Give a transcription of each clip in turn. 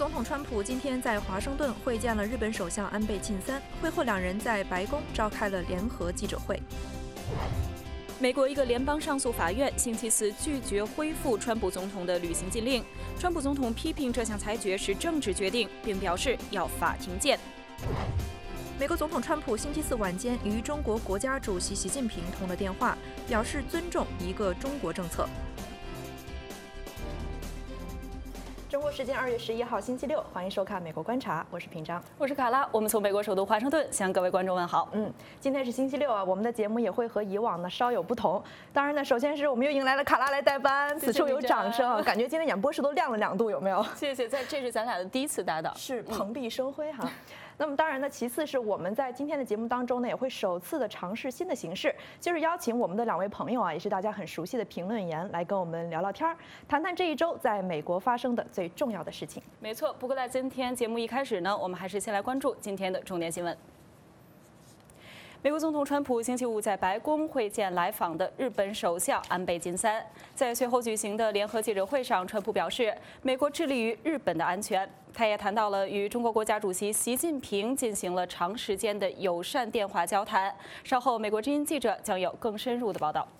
总统川普今天在华盛顿会见了日本首相安倍晋三，会后两人在白宫召开了联合记者会。 美国一个联邦上诉法院星期四拒绝恢复川普总统的旅行禁令。川普总统批评这项裁决是政治决定，并表示要法庭见。 美国总统川普星期四晚间与中国国家主席习近平通了电话，表示尊重一个中国政策。中国时间2月11号星期六，欢迎收看《美国观察》，我是平章， 我是卡拉，我们从美国首都华盛顿向各位观众问好。 今天是星期六啊，我们的节目也会和以往呢稍有不同。当然呢，首先是我们又迎来了卡拉来代班，此处有掌声，感觉今天演播室都亮了2度，有没有？ 谢谢，这是咱俩的第一次搭档， 是蓬荜生辉哈。那么当然呢，其次是我们在今天的节目当中呢，也会首次的尝试新的形式，就是邀请我们的2位朋友啊，也是大家很熟悉的评论员来跟我们聊聊天，谈谈这一周在美国发生的最重要的事情。 没错，不过在今天节目一开始呢，我们还是先来关注今天的重点新闻。美国总统川普星期五在白宫会见来访的日本首相安倍晋三。在随后举行的联合记者会上，川普表示，美国致力于日本的安全。他也谈到了与中国国家主席习近平进行了长时间的友善电话交谈。稍后，美国之音记者将有更深入的报道。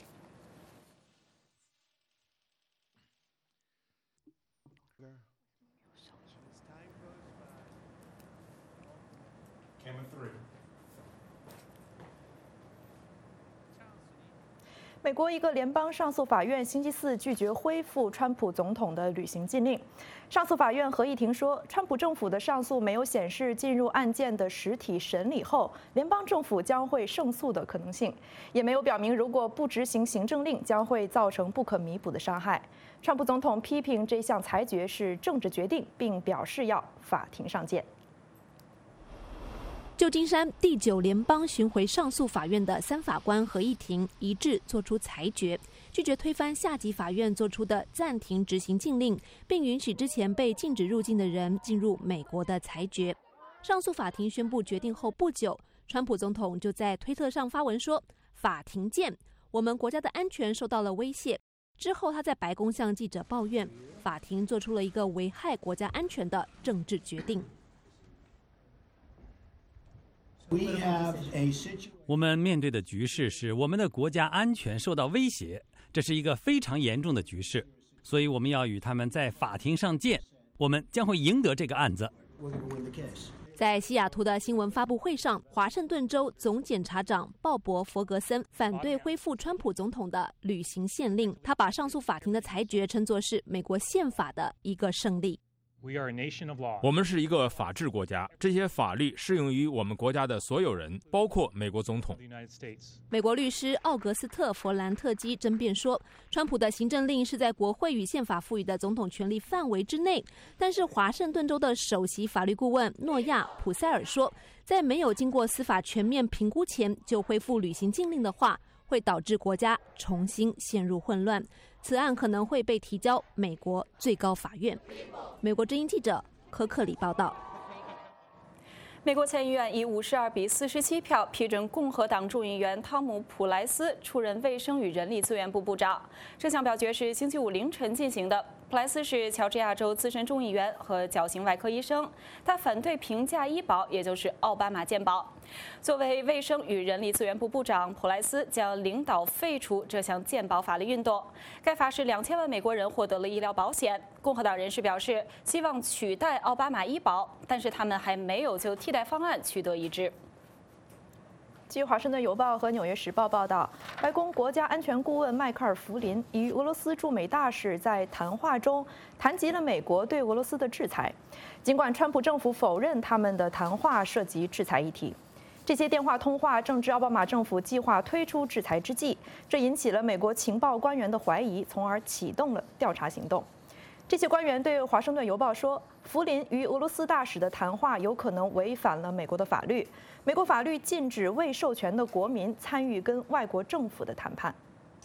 美国一个联邦上诉法院星期四拒绝恢复川普总统的旅行禁令。上诉法院合议庭说，川普政府的上诉没有显示进入案件的实体审理后，联邦政府将会胜诉的可能性，也没有表明如果不执行行政令将会造成不可弥补的伤害。川普总统批评这项裁决是政治决定，并表示要法庭上见。 旧金山第9联邦巡回上诉法院的3法官合议庭一致作出裁决，拒绝推翻下级法院作出的暂停执行禁令，并允许之前被禁止入境的人进入美国的裁决。上诉法庭宣布决定后不久，川普总统就在推特上发文说：“法庭见，我们国家的安全受到了威胁。”之后，他在白宫向记者抱怨，法庭做出了一个危害国家安全的政治决定。 我们面对的局势是我们的国家安全受到威胁，这是一个非常严重的局势，所以我们要与他们在法庭上见，我们将会赢得这个案子。 在西雅图的新闻发布会上，华盛顿州总检察长鲍勃·弗格森反对恢复川普总统的旅行限令，他把上诉法庭的裁决称作是美国宪法的一个胜利。 我们是一个法治国家，这些法律适用于我们国家的所有人，包括美国总统。 美国律师奥格斯特·弗兰特基争辩说，川普的行政令是在国会与宪法赋予的总统权力范围之内，但是华盛顿州的首席法律顾问诺亚·普塞尔说，在没有经过司法全面评估前就恢复旅行禁令的话，会导致国家重新陷入混乱。此案可能会被提交美国最高法院。美国之音记者柯克里报道。 美国参议院以52比47票批准共和党众议员汤姆·普莱斯出任卫生与人力资源部部长。这项表决是星期五凌晨进行的。普莱斯是乔治亚州资深众议员和矫形外科医生，他反对平价医保，也就是奥巴马健保。作为卫生与人力资源部部长，普莱斯将领导废除这项健保法律运动。该法使2000万美国人获得了医疗保险。共和党人士表示希望取代奥巴马医保，但是他们还没有就替代方案取得一致。 据《华盛顿邮报》和《纽约时报》报道，白宫国家安全顾问迈克尔·弗林与俄罗斯驻美大使在谈话中谈及了美国对俄罗斯的制裁，尽管川普政府否认他们的谈话涉及制裁议题。这些电话通话正值奥巴马政府计划推出制裁之际，这引起了美国情报官员的怀疑，从而启动了调查行动。这些官员对《华盛顿邮报》说，弗林与俄罗斯大使的谈话有可能违反了美国的法律。美国法律禁止未授权的国民参与跟外国政府的谈判。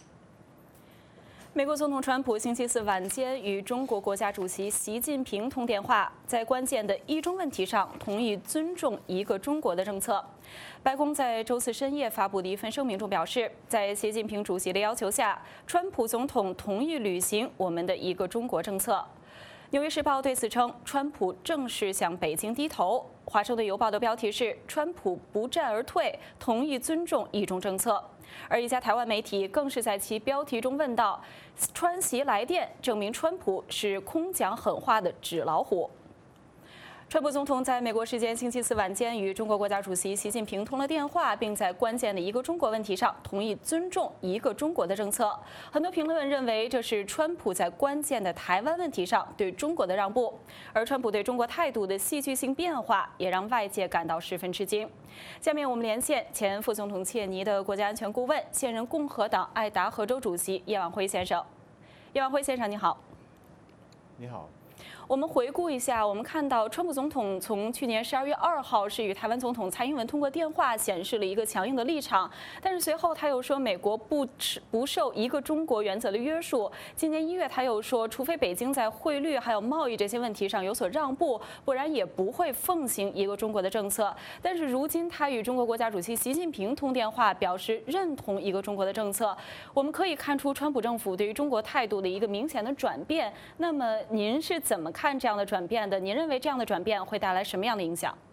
美国总统川普星期四晚间与中国国家主席习近平通电话，在关键的一中问题上同意尊重一个中国的政策。白宫在周四深夜发布的一份声明中表示，在习近平主席的要求下，川普总统同意履行我们的一个中国政策。 纽约时报对此称，川普正式向北京低头。华盛顿邮报的标题是“川普不战而退，同意尊重一中政策”，而一家台湾媒体更是在其标题中问道：“川习来电，证明川普是空讲狠话的纸老虎。”川普总统在美国时间星期四晚间与中国国家主席习近平通了电话，并在关键的一个中国问题上同意尊重一个中国的政策。很多评论认为这是川普在关键的台湾问题上对中国的让步，而川普对中国态度的戏剧性变化也让外界感到十分吃惊。下面我们连线前副总统切尼的国家安全顾问、现任共和党爱达荷州主席叶万辉先生。叶万辉先生，你好。 你好。 我们回顾一下，我们看到川普总统从去年12月2号是与台湾总统蔡英文通过电话，显示了一个强硬的立场。但是随后他又说美国不受一个中国原则的约束。今年1月他又说，除非北京在汇率还有贸易这些问题上有所让步，不然也不会奉行一个中国的政策。但是如今他与中国国家主席习近平通电话，表示认同一个中国的政策。我们可以看出川普政府对于中国态度的一个明显的转变。那么您是怎么看这样的转变的？您认为这样的转变会带来什么样的影响？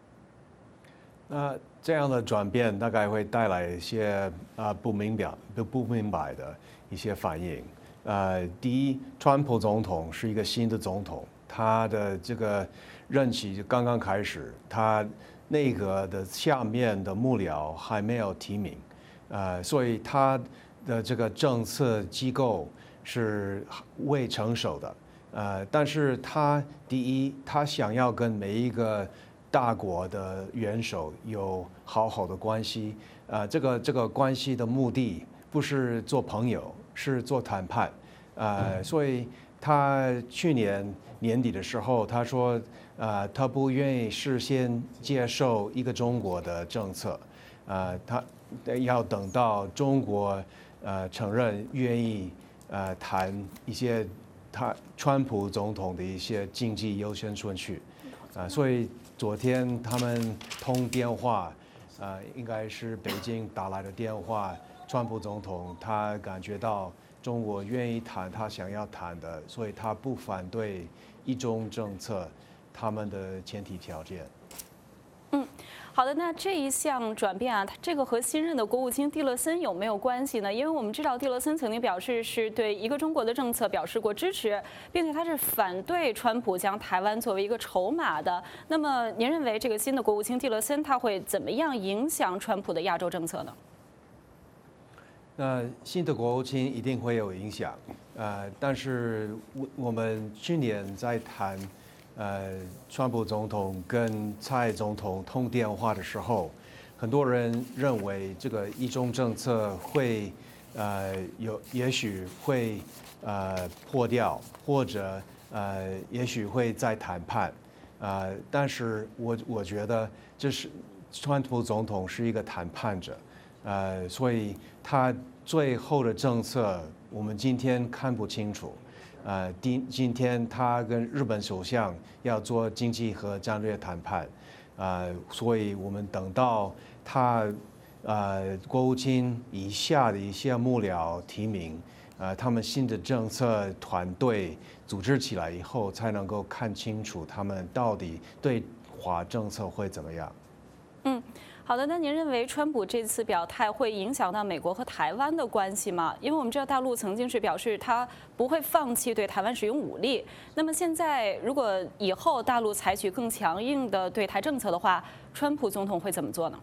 这样的转变大概会带来一些不明白的一些反应。第一，川普总统是一个新的总统，他的这个任期刚刚开始，他内阁的下面的幕僚还没有提名，所以他的这个政策机构是未成熟的。但是他第一，他想要跟每一个大国的元首有好好的关系，这个关系的目的不是做朋友，是做谈判，所以他去年年底的时候，他说，他不愿意事先接受一个中国的政策，他要等到中国承认愿意谈一些。川普总统的一些经济优先顺序，所以昨天他们通电话，应该是北京打来的电话，川普总统他感觉到中国愿意谈他想要谈的，所以他不反对一中政策，他们的前提条件。 好的，那这一项转变啊，这个和新任的国务卿蒂勒森有没有关系呢？因为我们知道蒂勒森曾经表示是对一个中国的政策表示过支持，并且他是反对川普将台湾作为一个筹码的。那么您认为这个新的国务卿蒂勒森他会怎么样影响川普的亚洲政策呢？ 那新的国务卿一定会有影响，但是我们去年在谈。川普总统跟蔡总统通电话的时候，很多人认为这个一中政策会也许会破掉，或者也许会再谈判，但是我觉得这是川普总统是一个谈判者，所以他最后的政策我们今天看不清楚。今天他跟日本首相要做经济和战略谈判，所以我们等到他国务卿以下的一些幕僚提名，他们新的政策团队组织起来以后，才能够看清楚他们到底对华政策会怎么样。 好的，那您认为川普这次表态会影响到美国和台湾的关系吗？因为我们知道大陆曾经是表示他不会放弃对台湾使用武力。那么现在如果以后大陆采取更强硬的对台政策的话，川普总统会怎么做呢？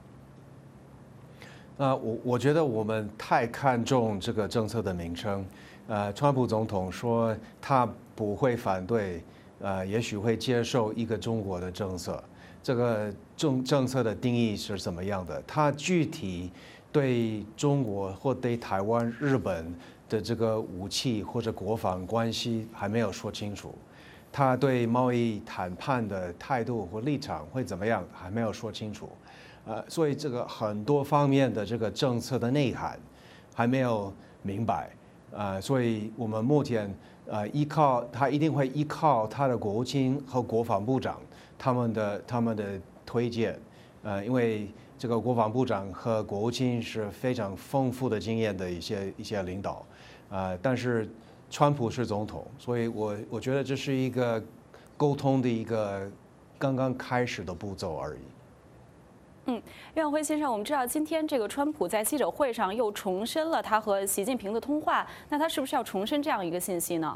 我觉得我们太看重这个政策的名称。川普总统说他不会反对，也许会接受一个中国的政策。这个政策的定义是怎么样的？它具体对中国或对台湾、日本的这个武器或者国防关系还没有说清楚。他对贸易谈判的态度或立场会怎么样还没有说清楚。所以这个很多方面的这个政策的内涵还没有明白。所以我们目前他一定会依靠他的国务卿和国防部长。他们的推荐，因为这个国防部长和国务卿是非常丰富的经验的一些领导，但是川普是总统，所以我觉得这是一个沟通的一个刚刚开始的步骤而已。 岳永辉先生，我们知道今天这个川普在记者会上又重申了他和习近平的通话，那他是不是要重申这样一个信息呢？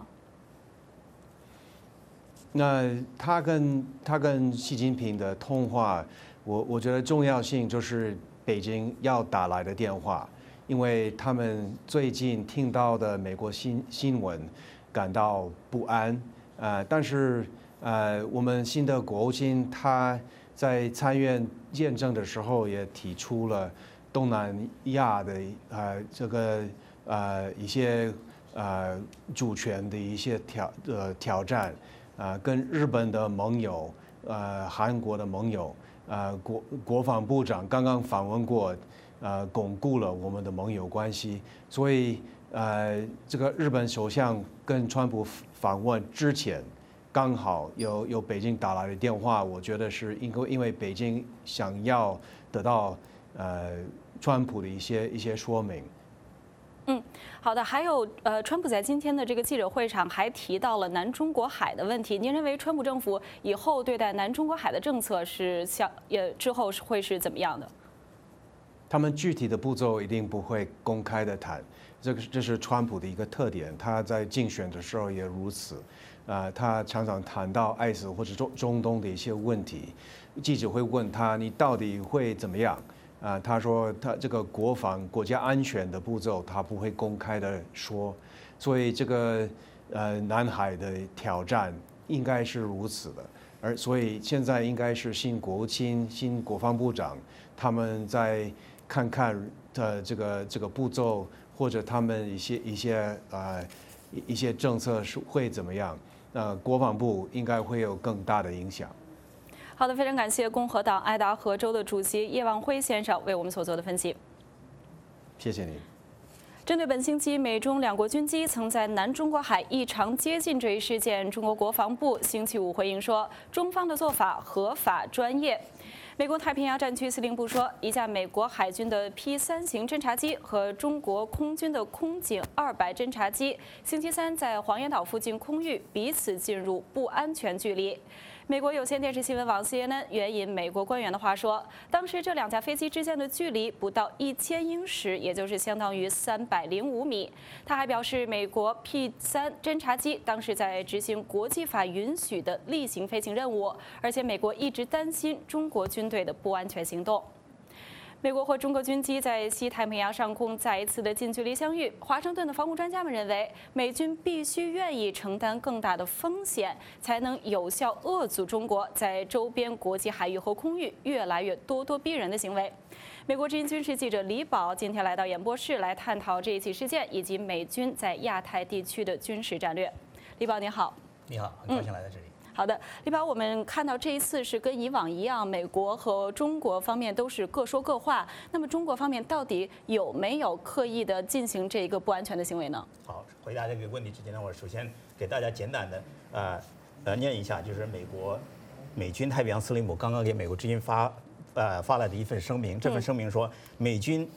那他跟习近平的通话，我觉得重要性就是北京要打来的电话，因为他们最近听到的美国新闻感到不安，但是我们新的国务卿他在参院验证的时候也提出了东南亚的这个一些主权的一些挑战，跟日本的盟友、韩国的盟友、国防部长刚刚访问过，巩固了我们的盟友关系。所以这个日本首相跟川普访问之前，刚好有北京打来的电话，我觉得是因为北京想要得到川普的一些说明。 好的。还有川普在今天的这个记者会上还提到了南中国海的问题。您认为川普政府以后对待南中国海的政策是之后会是怎么样的？ 他们具体的步骤一定不会公开的谈，这是川普的一个特点，他在竞选的时候也如此。他常常谈到艾斯或者中东的一些问题，记者会问他你到底会怎么样？他说他这个国家安全的步骤他不会公开的说，所以这个南海的挑战应该是如此的，所以现在应该是新国务卿、新国防部长他们在看看的这个步骤，或者他们一些政策是会怎么样？国防部应该会有更大的影响。 好的，非常感谢共和党爱达荷州的主席叶望辉先生为我们所做的分析。 谢谢您。 针对本星期美中两国军机曾在南中国海异常接近这一事件，中国国防部星期五回应说，中方的做法合法专业。美国太平洋战区司令部说，一架美国海军的 P3型侦察机和中国空军的空警200侦察机星期三在黄岩岛附近空域彼此进入不安全距离。美国有线电视新闻网 CNN 援引美国官员的话说，当时这两架飞机之间的距离不到1000英尺，也就是相当于305米。他还表示，美国 P3侦察机当时在执行国际法允许的例行飞行任务，而且美国一直担心中国军队的不安全行动。美国和中国军机在西太平洋上空再一次的近距离相遇。华盛顿的防务专家们认为，美军必须愿意承担更大的风险，才能有效遏阻中国在周边国际海域和空域越来越咄咄逼人的行为。美国之音军事记者李宝今天来到演播室来探讨这一起事件以及美军在亚太地区的军事战略。李宝，你好。 你好，很高兴来到这里。 好的，李宝，我们看到这一次是跟以往一样，美国和中国方面都是各说各话。那么中国方面到底有没有刻意的进行这个不安全的行为呢？ 好，回答这个问题之前呢，我首先给大家简短的念一下，就是美军太平洋司令部刚刚给美国之音发来的一份声明。这份声明说，美军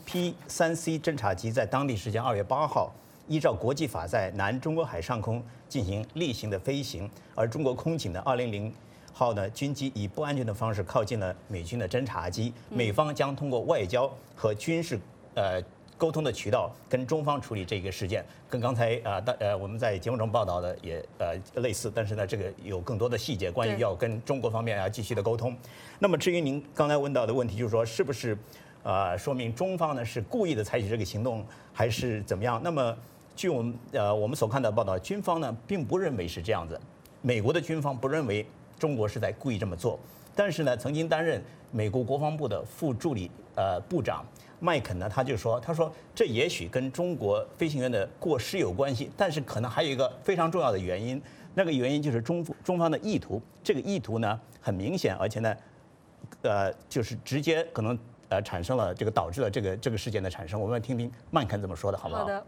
P3C 侦察机在当地时间2月8号。依照国际法在南中国海上空进行例行的飞行，而中国空警的200号呢军机以不安全的方式靠近了美军的侦察机，美方将通过外交和军事沟通的渠道跟中方处理这个事件，跟刚才我们在节目中报道的也类似，但是呢这个有更多的细节，关于要跟中国方面要继续的沟通。那么至于您刚才问到的问题，就是说是不是说明中方呢是故意的采取这个行动，还是怎么样？那么据我们所看到的报道，军方呢并不认为是这样子，美国的军方不认为中国是在故意这么做。但是呢，曾经担任美国国防部的副助理部长麦肯呢，他说这也许跟中国飞行员的过失有关系，但是可能还有一个非常重要的原因，那个原因就是中方的意图。这个意图呢很明显，而且呢就是直接可能产生了导致了这个事件的产生。我们听听麦肯怎么说的，好不好？ 好的。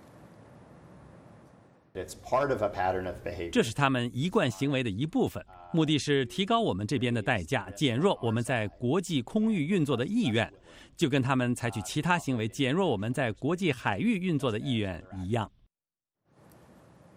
这是他们一贯行为的一部分，目的是提高我们这边的代价，减弱我们在国际空域运作的意愿，就跟他们采取其他行为减弱我们在国际海域运作的意愿一样。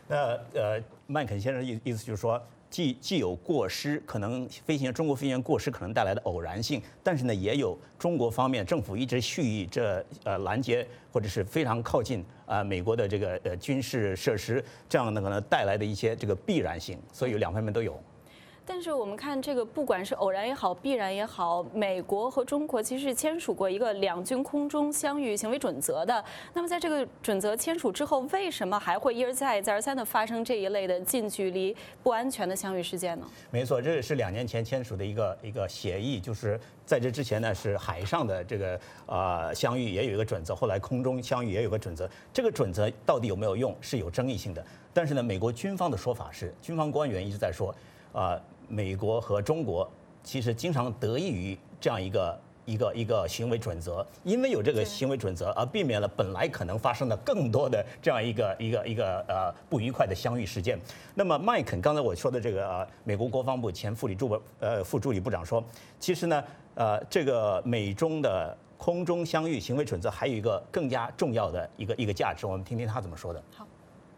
那麦肯先生意思就是说，既有过失，可能中国飞行员过失可能带来的偶然性，但是呢，也有中国方面政府一直蓄意拦截或者是非常靠近美国的这个军事设施，这样的可能带来的一些这个必然性，所以两方面都有。 但是我们看这个，不管是偶然也好，必然也好，美国和中国其实签署过一个两军空中相遇行为准则的。那么在这个准则签署之后，为什么还会一而再再而三的发生这一类的近距离不安全的相遇事件呢？ 没错，这是2年前签署的一个协议，就是在这之前呢是海上的这个相遇也有一个准则，后来空中相遇也有个准则。这个准则到底有没有用是有争议性的。但是呢，美国军方的说法是，军方官员一直在说，美国和中国其实经常得益于这样一个行为准则，因为有这个行为准则而避免了本来可能发生的更多的这样一个不愉快的相遇事件。那么麦肯刚才我说的这个美国国防部前副助理部长说，其实呢这个美中的空中相遇行为准则还有一个更加重要的一个价值，我们听听他怎么说的。 好。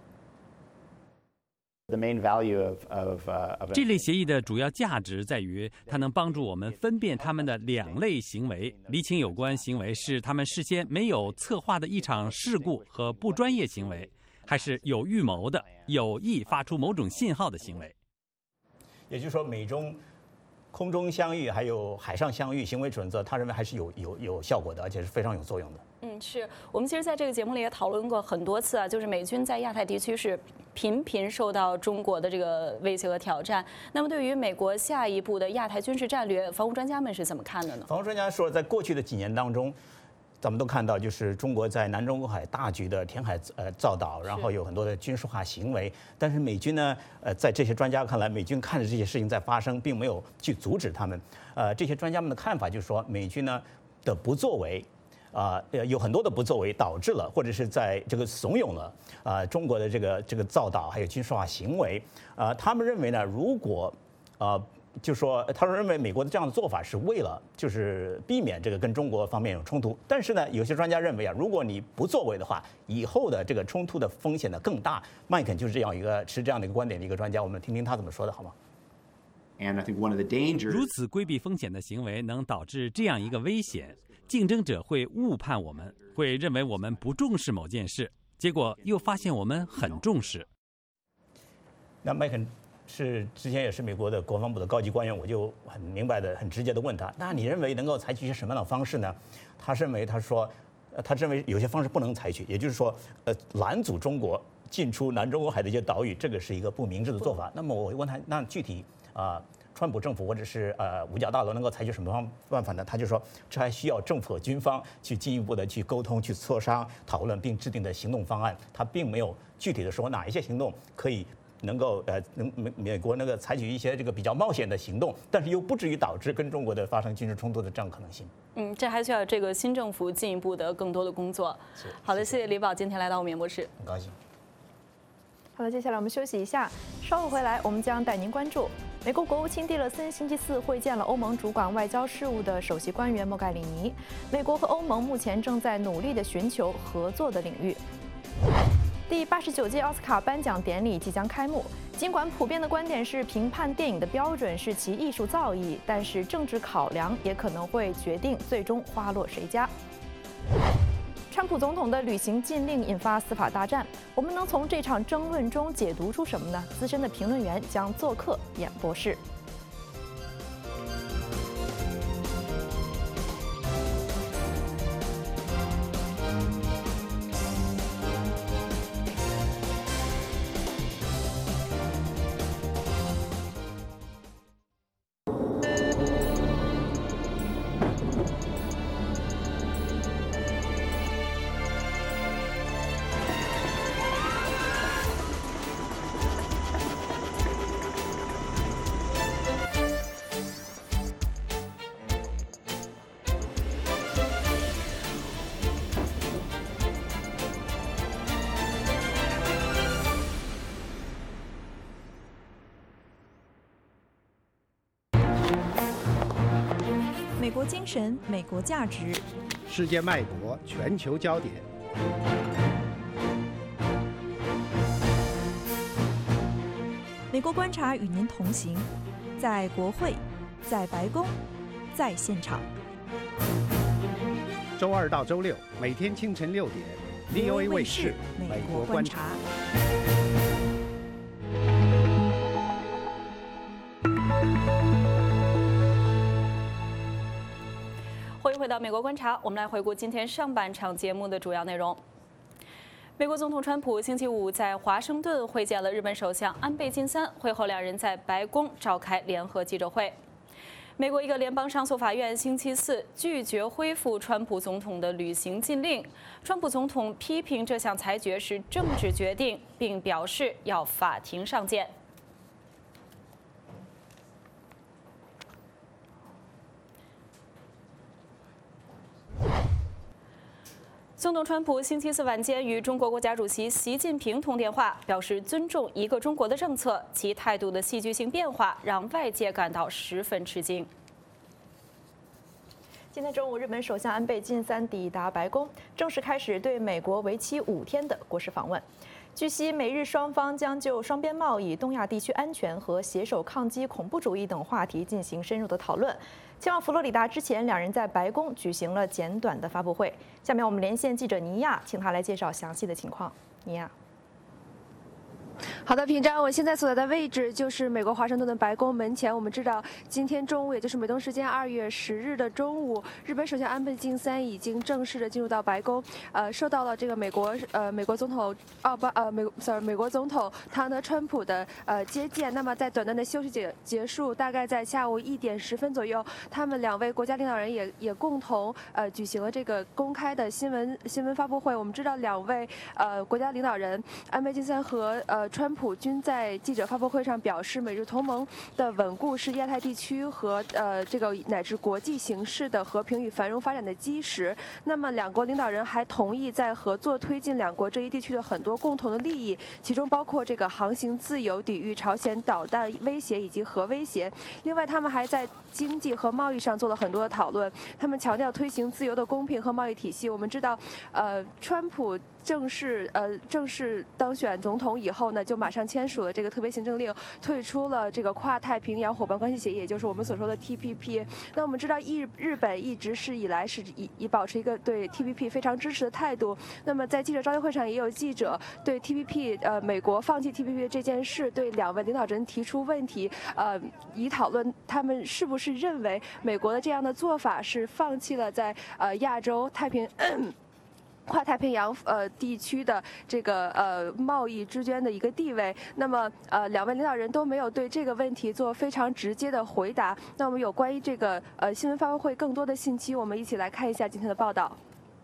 这类协议的主要价值在于，它能帮助我们分辨他们的2类行为，厘清有关行为是他们事先没有策划的一场事故和不专业行为，还是有预谋的、有意发出某种信号的行为。 也就是说，美中空中相遇还有海上相遇行为准则，他认为还是有效果的，而且是非常有作用的。 是我们其实在这个节目里也讨论过很多次啊，就是美军在亚太地区是频频受到中国的这个威胁和挑战。那么对于美国下一步的亚太军事战略，防务专家们是怎么看的呢？ 防务专家说，在过去的几年当中，咱们都看到，就是中国在南中国海大局的填海造岛，然后有很多的军事化行为。但是美军呢，在这些专家看来，美军看着这些事情在发生，并没有去阻止他们。这些专家们的看法就是说，美军呢的不作为。有很多的不作为导致了，或者是在这个怂恿了中国的这个造岛还有军事化行为。他们认为呢，如果就说他们认为美国的这样的做法是为了就是避免这个跟中国方面有冲突。但是呢，有些专家认为如果你不作为的话，以后的这个冲突的风险呢更大。麦肯就是持这样的一个观点的一个专家，我们听听他怎么说的好吗？ 如此规避风险的行为能导致这样一个危险。竞争者会误判我们，会认为我们不重视某件事，结果又发现我们很重视。 那麦肯之前也是美国的国防部的高级官员，我就很明白的、很直接的问他：那你认为能够采取一些什么样的方式呢？他认为有些方式不能采取，也就是说，拦阻中国进出南中国海的一些岛屿，这个是一个不明智的做法。那么我问他，那具体川普政府或者是五角大楼能够采取什么办法呢？他就说，这还需要政府和军方去进一步的去沟通、去磋商、讨论，并制定的行动方案。他并没有具体的说哪一些行动可以能够美国采取一些这个比较冒险的行动，但是又不至于导致跟中国的发生军事冲突的这样可能性。 这还需要这个新政府进一步的更多的工作。好的，谢谢李宝今天来到我们演播室， 很高兴。 好了，接下来我们休息一下，稍后回来我们将带您关注。美国国务卿蒂勒森星期4会见了欧盟主管外交事务的首席官员莫盖里尼。美国和欧盟目前正在努力地寻求合作的领域。第89届奥斯卡颁奖典礼即将开幕，尽管普遍的观点是评判电影的标准是其艺术造诣，但是政治考量也可能会决定最终花落谁家。川普总统的旅行禁令引发司法大战，我们能从这场争论中解读出什么呢？资深的评论员将做客演播室。 美国精神，美国价值， 世界脉搏，全球焦点。 美国观察与您同行，在国会，在白宫，在现场。 周2到周6每天清晨6点 ，VOA 卫视《美国观察》。 欢迎回到《美国观察》，我们来回顾今天上半场节目的主要内容。美国总统川普星期五在华盛顿会见了日本首相安倍晋三，会后两人在白宫召开联合记者会。美国一个联邦上诉法院星期四拒绝恢复川普总统的旅行禁令，川普总统批评这项裁决是政治决定，并表示要法庭上见。总统川普星期四晚间与中国国家主席习近平通电话，表示尊重一个中国的政策，其态度的戏剧性变化让外界感到十分吃惊。 今天中午，日本首相安倍晋三抵达白宫，正式开始对美国为期5天的国事访问。据悉，美日双方将就双边贸易、东亚地区安全和携手抗击恐怖主义等话题进行深入的讨论。前往佛罗里达之前，两人在白宫举行了简短的发布会。下面我们连线记者尼亚，请他来介绍详细的情况。尼亚。 好的，平章，我现在所在的位置就是美国华盛顿的白宫门前。我们知道，今天中午，也就是美东时间2月10日的中午，日本首相安倍晋三已经正式的进入到白宫，受到了这个美国总统美国总统唐德川普的接见。那么在短暂的休息结束，大概在下午1点10分左右，他们两位国家领导人也共同举行了这个公开的新闻发布会。我们知道，两位国家领导人安倍晋三和川普均在记者发布会上表示，美日同盟的稳固是亚太地区和这个乃至国际形势的和平与繁荣发展的基石。那么，两国领导人还同意在合作推进两国这一地区的很多共同的利益，其中包括这个航行自由、抵御朝鲜导弹威胁以及核威胁。另外，他们还在经济和贸易上做了很多的讨论。他们强调推行自由的公平和贸易体系。我们知道，川普正式当选总统以后呢，就马上签署了这个特别行政令，退出了这个跨太平洋伙伴关系协议，也就是我们所说的 TPP。那我们知道日本一直以来是以保持一个对 TPP 非常支持的态度。那么在记者招待会上，也有记者对 TPP 美国放弃 TPP 这件事对两位领导人提出问题，以讨论他们是不是认为美国的这样的做法是放弃了在亚洲跨太平洋地区的这个贸易之间的一个地位。那么两位领导人都没有对这个问题做非常直接的回答。那我们有关于这个新闻发布会更多的信息，我们一起来看一下今天的报道。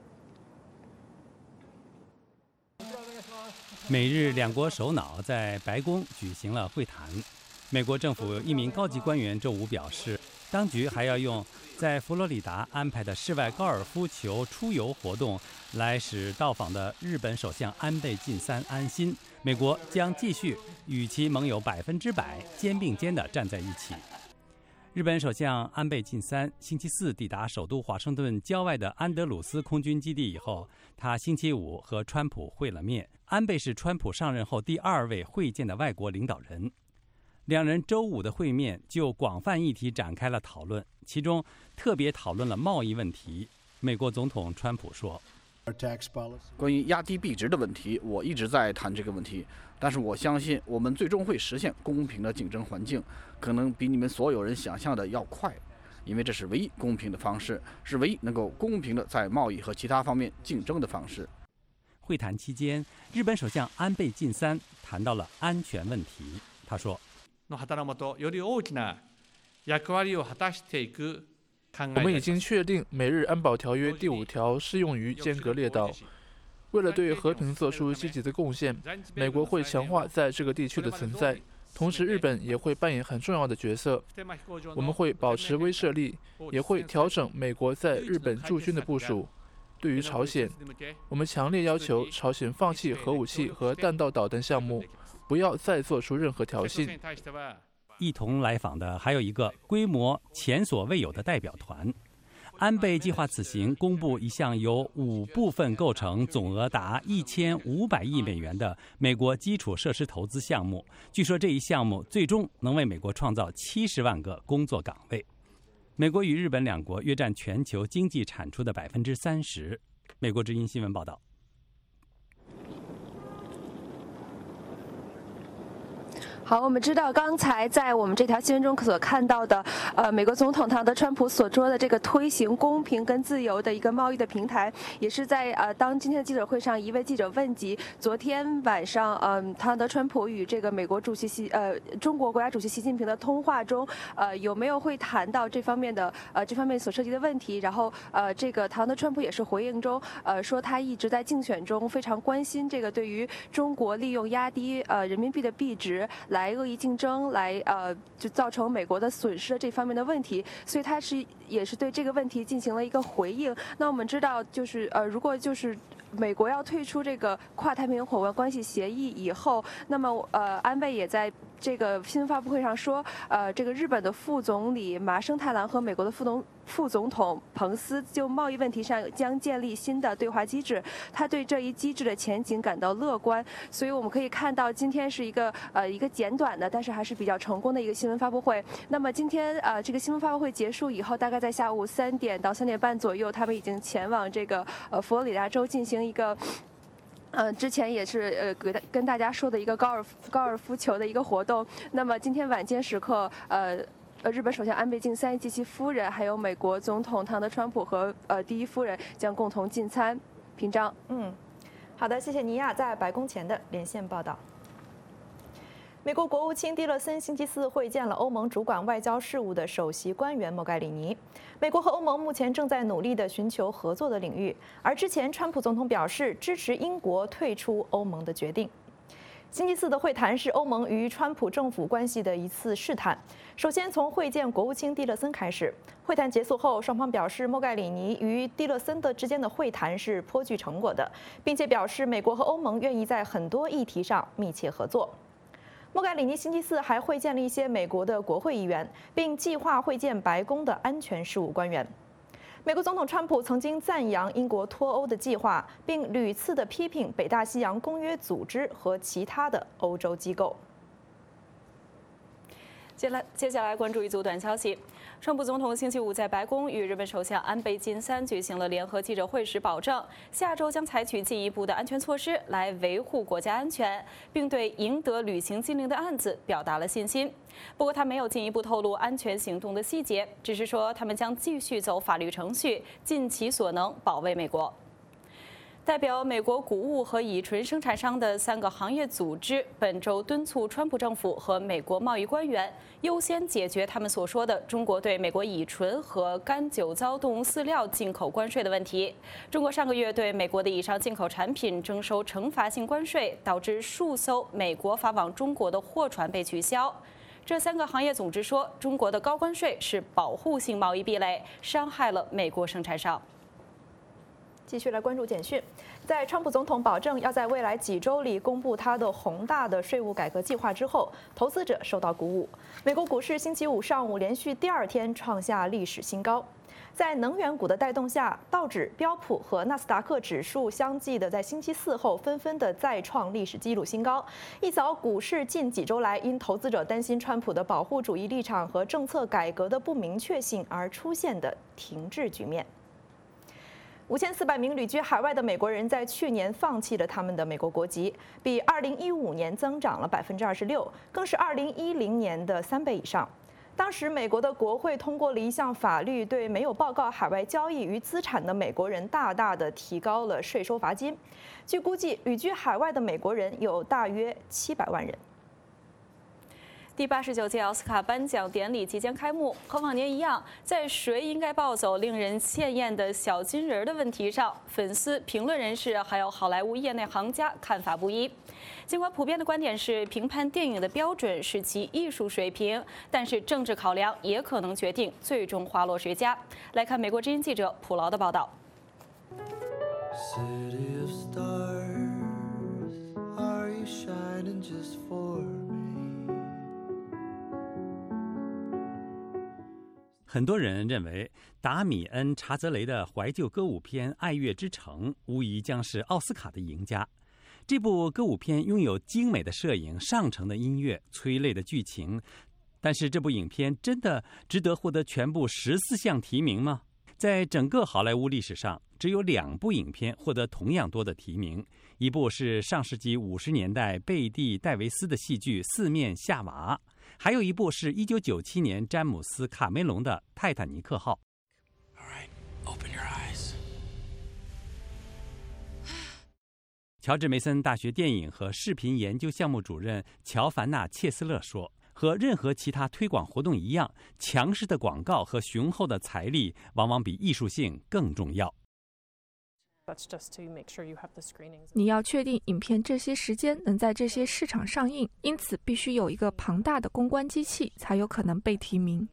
美日两国首脑在白宫举行了会谈。美国政府一名高级官员周五表示，当局还要用在佛罗里达安排的室外高尔夫球出游活动来使到访的日本首相安倍晋三安心。美国将继续与其盟友100%肩并肩地站在一起。日本首相安倍晋三星期四抵达首都华盛顿郊外的安德鲁斯空军基地以后，他星期五和川普会了面。安倍是川普上任后第2位会见的外国领导人。两人周五的会面就广泛议题展开了讨论，其中特别讨论了贸易问题。美国总统川普说， 关于压低币值的问题，我一直在谈这个问题，但是我相信我们最终会实现公平的竞争环境，可能比你们所有人想象的要快，因为这是唯一公平的方式，是唯一能够公平的在贸易和其他方面竞争的方式。 会谈期间，日本首相安倍晋三谈到了安全问题。他说， 我们已经确定美日安保条约第5条适用于间隔列岛。为了对和平做出积极的贡献，美国会强化在这个地区的存在，同时日本也会扮演很重要的角色。我们会保持威慑力，也会调整美国在日本驻军的部署。对于朝鲜，我们强烈要求朝鲜放弃核武器和弹道导弹项目，不要再做出任何挑衅。 一同来访的还有一个规模前所未有的代表团。 安倍计划此行公布一项由5部分构成、总额达1500亿美元的美国基础设施投资项目。据说这一项目最终能为美国创造70万个工作岗位。美国与日本两国约占全球经济产出的30%。美国之音新闻报道。 好，我们知道刚才在我们这条新闻中所看到的，美国总统唐德川普所说的这个推行公平跟自由的一个贸易的平台，也是在当今天的记者会上，一位记者问及昨天晚上，唐德川普与这个美国主席中国国家主席习近平的通话中，有没有会谈到这方面的这方面所涉及的问题？然后这个唐德川普也是回应中，说他一直在竞选中非常关心这个对于中国利用压低人民币的币值来恶意竞争，来就造成美国的损失的这方面的问题，所以他也是对这个问题进行了一个回应。那我们知道，就是如果就是美国要退出这个跨太平洋伙伴关系协议以后，那么安倍也在这个新闻发布会上说，这个日本的副总理麻生太郎和美国的副总统彭斯就贸易问题上将建立新的对话机制，他对这一机制的前景感到乐观。所以我们可以看到，今天是一个简短的，但是还是比较成功的一个新闻发布会。那么今天这个新闻发布会结束以后，大概在下午3点到3点半左右，他们已经前往这个佛罗里达州进行一个。之前也是跟大家说的一个高尔夫球的一个活动。那么今天晚间时刻，日本首相安倍晋三及其夫人，还有美国总统唐德川普和第一夫人将共同进餐。平章， 好的，谢谢尼亚在白宫前的连线报道。美国国务卿蒂勒森星期四会见了欧盟主管外交事务的首席官员莫盖里尼。美国和欧盟目前正在努力地寻求合作的领域，而之前川普总统表示支持英国退出欧盟的决定。星期四的会谈是欧盟与川普政府关系的一次试探。首先从会见国务卿蒂勒森开始。会谈结束后，双方表示莫盖里尼与蒂勒森之间的会谈是颇具成果的，并且表示美国和欧盟愿意在很多议题上密切合作。莫盖里尼星期四还会见了一些美国的国会议员，并计划会见白宫的安全事务官员。美国总统川普曾经赞扬英国脱欧的计划，并屡次的批评北大西洋公约组织和其他的欧洲机构。 接下来关注一组短消息。川普总统星期五在白宫与日本首相安倍晋三举行了联合记者会时保证，下周将采取进一步的安全措施来维护国家安全，并对赢得旅行禁令的案子表达了信心。不过他没有进一步透露安全行动的细节，只是说他们将继续走法律程序，尽其所能保卫美国。代表美国谷物和乙醇生产商的3个行业组织本周敦促川普政府和美国贸易官员优先解决他们所说的中国对美国乙醇和干酒糟动物饲料进口关税的问题。中国上个月对美国的以上进口产品征收惩罚性关税，导致数艘美国发往中国的货船被取消。这3个行业组织说，中国的高关税是保护性贸易壁垒，伤害了美国生产商。 继续来关注简讯，在川普总统保证要在未来几周里公布他的宏大的税务改革计划之后，投资者受到鼓舞。美国股市星期五上午连续第2天创下历史新高。在能源股的带动下，道指、标普和纳斯达克指数相继的在星期四后纷纷的再创历史纪录新高，一扫股市近几周来因投资者担心川普的保护主义立场和政策改革的不明确性而出现的停滞局面。5400名旅居海外的美国人在去年放弃了他们的美国国籍，比2015年增长了26%，更是2010年的3倍以上。当时，美国的国会通过了一项法律，对没有报告海外交易与资产的美国人大大的提高了税收罚金。据估计，旅居海外的美国人有大约700万人。 第89届奥斯卡颁奖典礼即将开幕，和往年一样，在谁应该抱走令人羡艳的小金人的问题上，粉丝、评论人士还有好莱坞业内行家看法不一。尽管普遍的观点是评判电影的标准是其艺术水平，但是政治考量也可能决定最终花落谁家。来看美国之音记者普劳的报道。City of stars, are you shining just for 很多人认为达米恩·查泽雷的怀旧歌舞片《爱乐之城》无疑将是奥斯卡的赢家。这部歌舞片拥有精美的摄影、上乘的音乐、催泪的剧情，但是这部影片真的值得获得全部14项提名吗？在整个好莱坞历史上，只有2部影片获得同样多的提名，一部是上世纪50年代贝蒂·戴维斯的戏剧《四面夏娃》，还有一部是1997年詹姆斯·卡梅隆的《泰坦尼克号》。乔治梅森大学电影和视频研究项目主任乔凡纳·切斯勒说，和任何其他推广活动一样，强势的广告和雄厚的财力往往比艺术性更重要。 你要确定影片这些时间能在这些市场上映，因此必须有一个庞大的公关机器，才有可能被提名。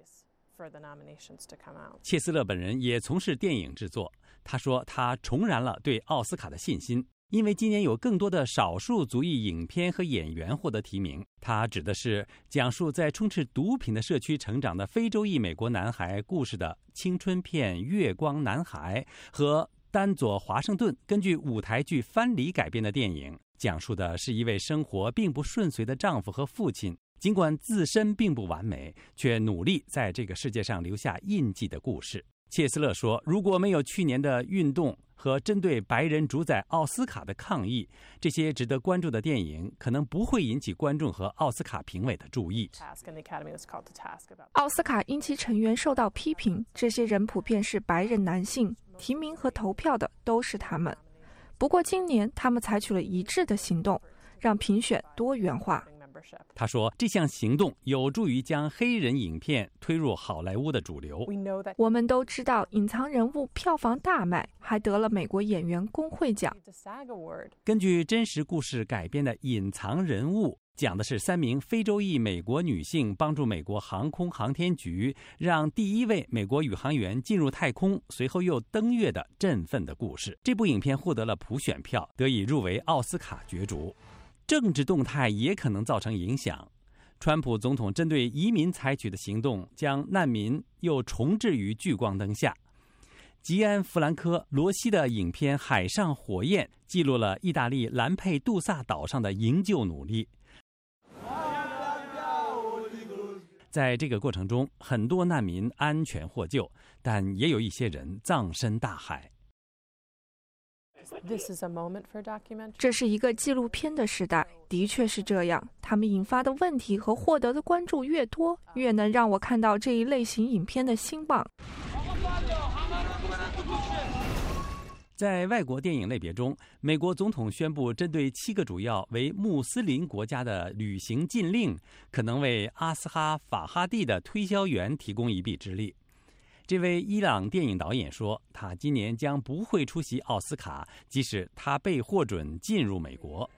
切斯勒本人也从事电影制作，他说他重燃了对奥斯卡的信心。因为今年有更多的少数族裔影片和演员获得提名，他指的是讲述在充斥毒品的社区成长的非洲裔美国男孩故事的青春片《月光男孩》和丹佐·华盛顿根据舞台剧《藩篱》改编的电影，讲述的是一位生活并不顺遂的丈夫和父亲，尽管自身并不完美，却努力在这个世界上留下印记的故事。切斯勒说，如果没有去年的运动和针对白人主宰奥斯卡的抗议，这些值得关注的电影可能不会引起观众和奥斯卡评委的注意。 奥斯卡因其成员受到批评，这些人普遍是白人男性，提名和投票的都是他们。不过今年他们采取了一致的行动，让评选多元化。 他说，这项行动有助于将黑人影片推入好莱坞的主流。 我们都知道隐藏人物票房大卖，还得了美国演员工会奖。 根据真实故事改编的《隐藏人物》讲的是3名非洲裔美国女性帮助美国航空航天局让第1位美国宇航员进入太空，随后又登月的振奋的故事。这部影片获得了普选票，得以入围奥斯卡角逐。政治动态也可能造成影响。川普总统针对移民采取的行动，将难民又重置于聚光灯下。吉安·弗兰科·罗西的影片《海上火焰》记录了意大利兰佩杜萨岛上的营救努力。在这个过程中，很多难民安全获救，但也有一些人葬身大海。 这是一个纪录片的时代，的确是这样。他们引发的问题和获得的关注越多，越能让我看到这一类型影片的兴旺。 在外国电影类别中，美国总统宣布针对7个主要为穆斯林国家的旅行禁令，可能为阿斯哈·法哈蒂的推销员提供一臂之力。这位伊朗电影导演说，他今年将不会出席奥斯卡，即使他被获准进入美国。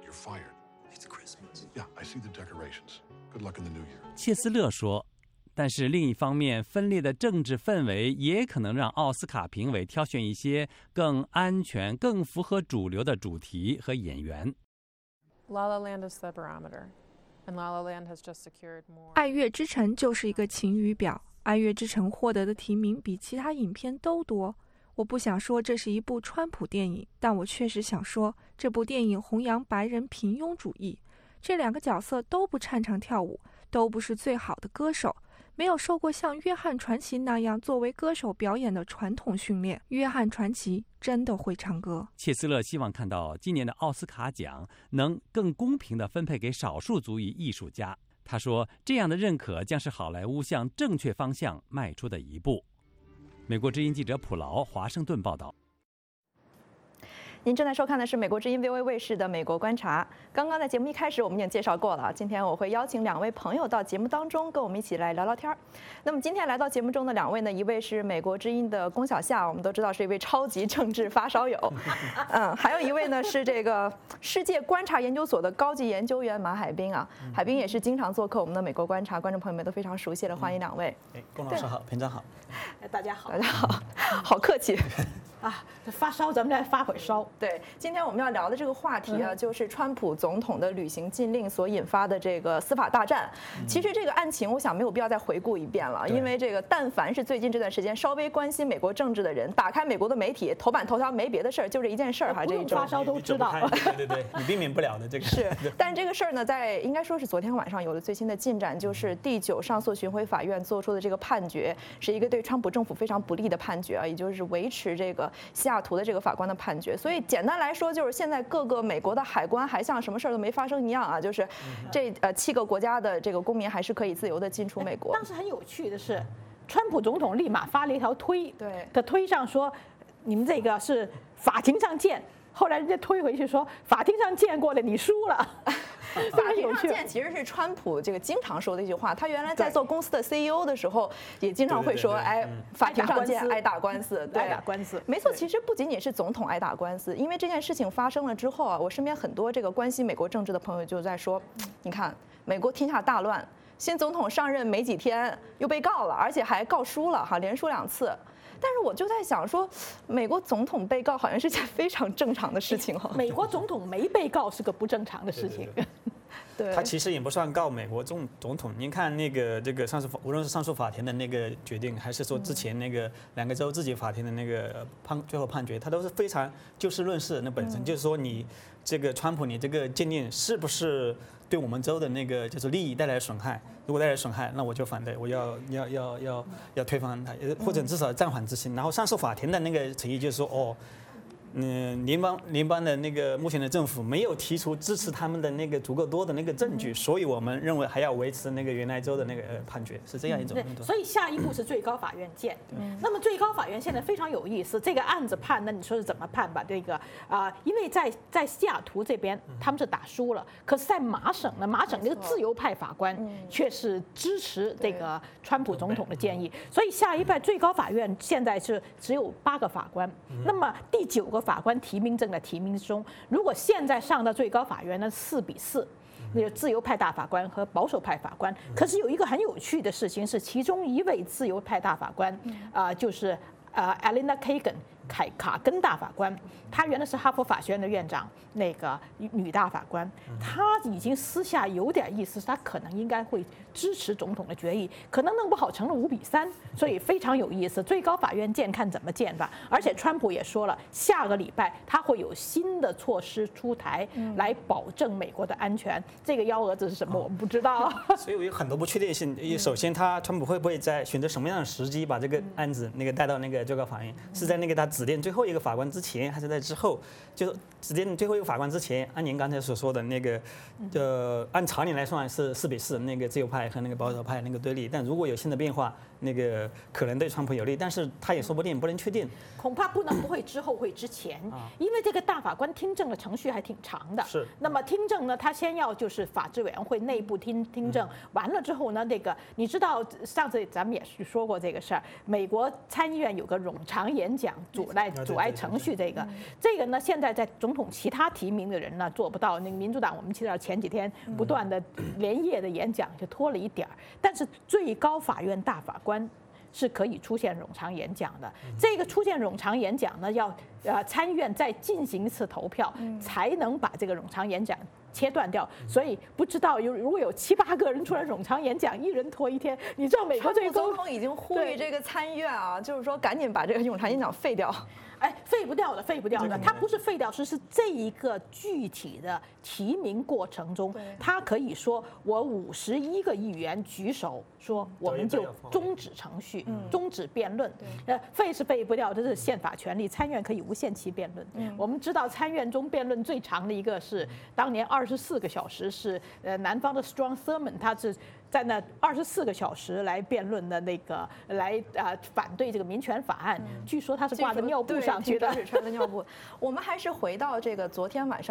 切斯勒说，但是另一方面，分裂的政治氛围也可能让奥斯卡评委挑选一些更安全、更符合主流的主题和演员。 爱乐之城就是一个晴雨表。爱乐之城获得的提名比其他影片都多。我不想说这是一部川普电影，但我确实想说，这部电影弘扬白人平庸主义。这2个角色都不擅长跳舞，都不是最好的歌手，没有受过像约翰传奇那样作为歌手表演的传统训练。约翰传奇真的会唱歌。 切斯勒希望看到今年的奥斯卡奖能更公平地分配给少数族裔艺术家。他说，这样的认可将是好莱坞向正确方向迈出的一步。美国之音记者普劳华盛顿报道。 您正在收看的是美国之音 VOA 卫视的《美国观察》。刚刚在节目一开始我们已经介绍过了，今天我会邀请2位朋友到节目当中跟我们一起来聊聊天。那么今天来到节目中的2位呢，一位是美国之音的龚小夏，我们都知道是一位超级政治发烧友，还有一位呢是这个世界观察研究所的高级研究员马海滨啊，海滨也是经常做客我们的《美国观察》，观众朋友们都非常熟悉了，欢迎2位。 龚老师好，平常好。 大家好， 大家好，好客气。 啊，发烧咱们来发会烧。 对，今天我们要聊的这个话题啊，就是川普总统的旅行禁令所引发的这个司法大战。其实这个案情，我想没有必要再回顾一遍了，因为这个但凡是最近这段时间稍微关心美国政治的人，打开美国的媒体，头版头条没别的事儿，就这一件事儿哈，这一周发烧都知道。 对，你避免不了的这个。 是，但这个事儿呢，在应该说是昨天晚上有了最新的进展，就是第9上诉巡回法院做出的这个判决，是一个对川普政府非常不利的判决啊，也就是维持这个西雅图的这个法官的判决。所以简单来说，就是现在各个美国的海关还像什么事儿都没发生一样啊，就是这7个国家的这个公民还是可以自由的进出美国。 当时很有趣的是，川普总统立马发了一条推，的推上说，你们这个是法庭上见。后来人家推回去说，法庭上见过了，你输了。 法庭上见其实是川普这个经常说的一句话。他原来在做公司的 CEO 的时候，也经常会说，哎，法庭上见，爱打官司， 对，爱打官司。 没错，其实不仅仅是总统爱打官司，因为这件事情发生了之后啊，我身边很多这个关心美国政治的朋友就在说，你看，美国天下大乱，新总统上任没几天又被告了，而且还告输了哈，连输2次。但是我就在想说，美国总统被告好像是件非常正常的事情哈。 美国总统没被告是个不正常的事情。 对， 他其实也不算告美国总统。您看那个这个无论是上诉法庭的那个决定，还是说之前那个2个州自己法庭的那个最后判决，他都是非常就事论事。那本身就是说你这个川普你这个禁令是不是对我们州的那个就是利益带来损害？如果带来损害，那我就反对，我要推翻它，或者至少暂缓执行。然后上诉法庭的那个提议就是说，哦，联邦的那个目前的政府没有提出支持他们的那个足够多的那个证据，所以我们认为还要维持那个原来州的那个判决，是这样一种。 所以下一步是最高法院见。那么最高法院现在非常有意思，这个案子判，那你说是怎么判吧？这个因为在西雅图这边他们是打输了，可是在麻省呢，麻省这个自由派法官却是支持这个川普总统的建议，所以下一拜最高法院现在是只有8个法官，那么第9个法官提名正在提名中，如果现在上到最高法院呢，4比4，那个自由派大法官和保守派法官。可是有一个很有趣的事情是，其中一位自由派大法官，就是Elena Kagan 卡根大法官，她原来是哈佛法学院的院长，那个女大法官，她已经私下有点意思，她可能应该会支持总统的决议，可能弄不好成了5比3，所以非常有意思。最高法院见看怎么见吧。而且川普也说了，下个礼拜他会有新的措施出台来保证美国的安全。这个幺蛾子是什么我们不知道。 所以有很多不确定性。首先，川普会不会在选择什么样的时机把这个案子那个带到那个最高法院？是在那个他指定最后一个法官之前，还是在之后？就是指定最后一个法官之前，按您刚才所说的那个，按常理来算是4比4，那个自由派和那个保守派那个对立。但如果有新的变化，那个可能对川普有利，但是他也说不定，不能确定。 恐怕不会之后，会之前，因为这个大法官听证的程序还挺长的。 是。 那么听证呢，他先要就是法制委员会内部听证，完了之后呢，那个你知道上次咱们也是说过这个事儿，美国参议院有个冗长演讲阻碍程序，这个呢，现在在总统其他提名的人呢做不到。那个民主党我们知道前几天不断的连夜的演讲就拖了一点儿，但是最高法院大法官是可以出现冗长演讲的。这个出现冗长演讲呢，要参议院再进行一次投票，才能把这个冗长演讲切断掉。所以不知道如果有7、8个人出来冗长演讲，一人拖1天，你知道美国最高总统已经呼吁这个参议院啊，就是说赶紧把这个冗长演讲废掉。 哎，废不掉的。它不是废掉，是这一个具体的提名过程中，他可以说我51个议员举手说我们就终止程序，终止辩论。废是废不掉，这是宪法权利，参院可以无限期辩论。我们知道参院中辩论最长的一个是当年24个小时，是南方的 Strom Thurmond， 他是在那24个小时来辩论的那个来反对这个民权法案，据说他是挂在尿布上去的， 穿的尿布。我们还是回到这个昨天晚上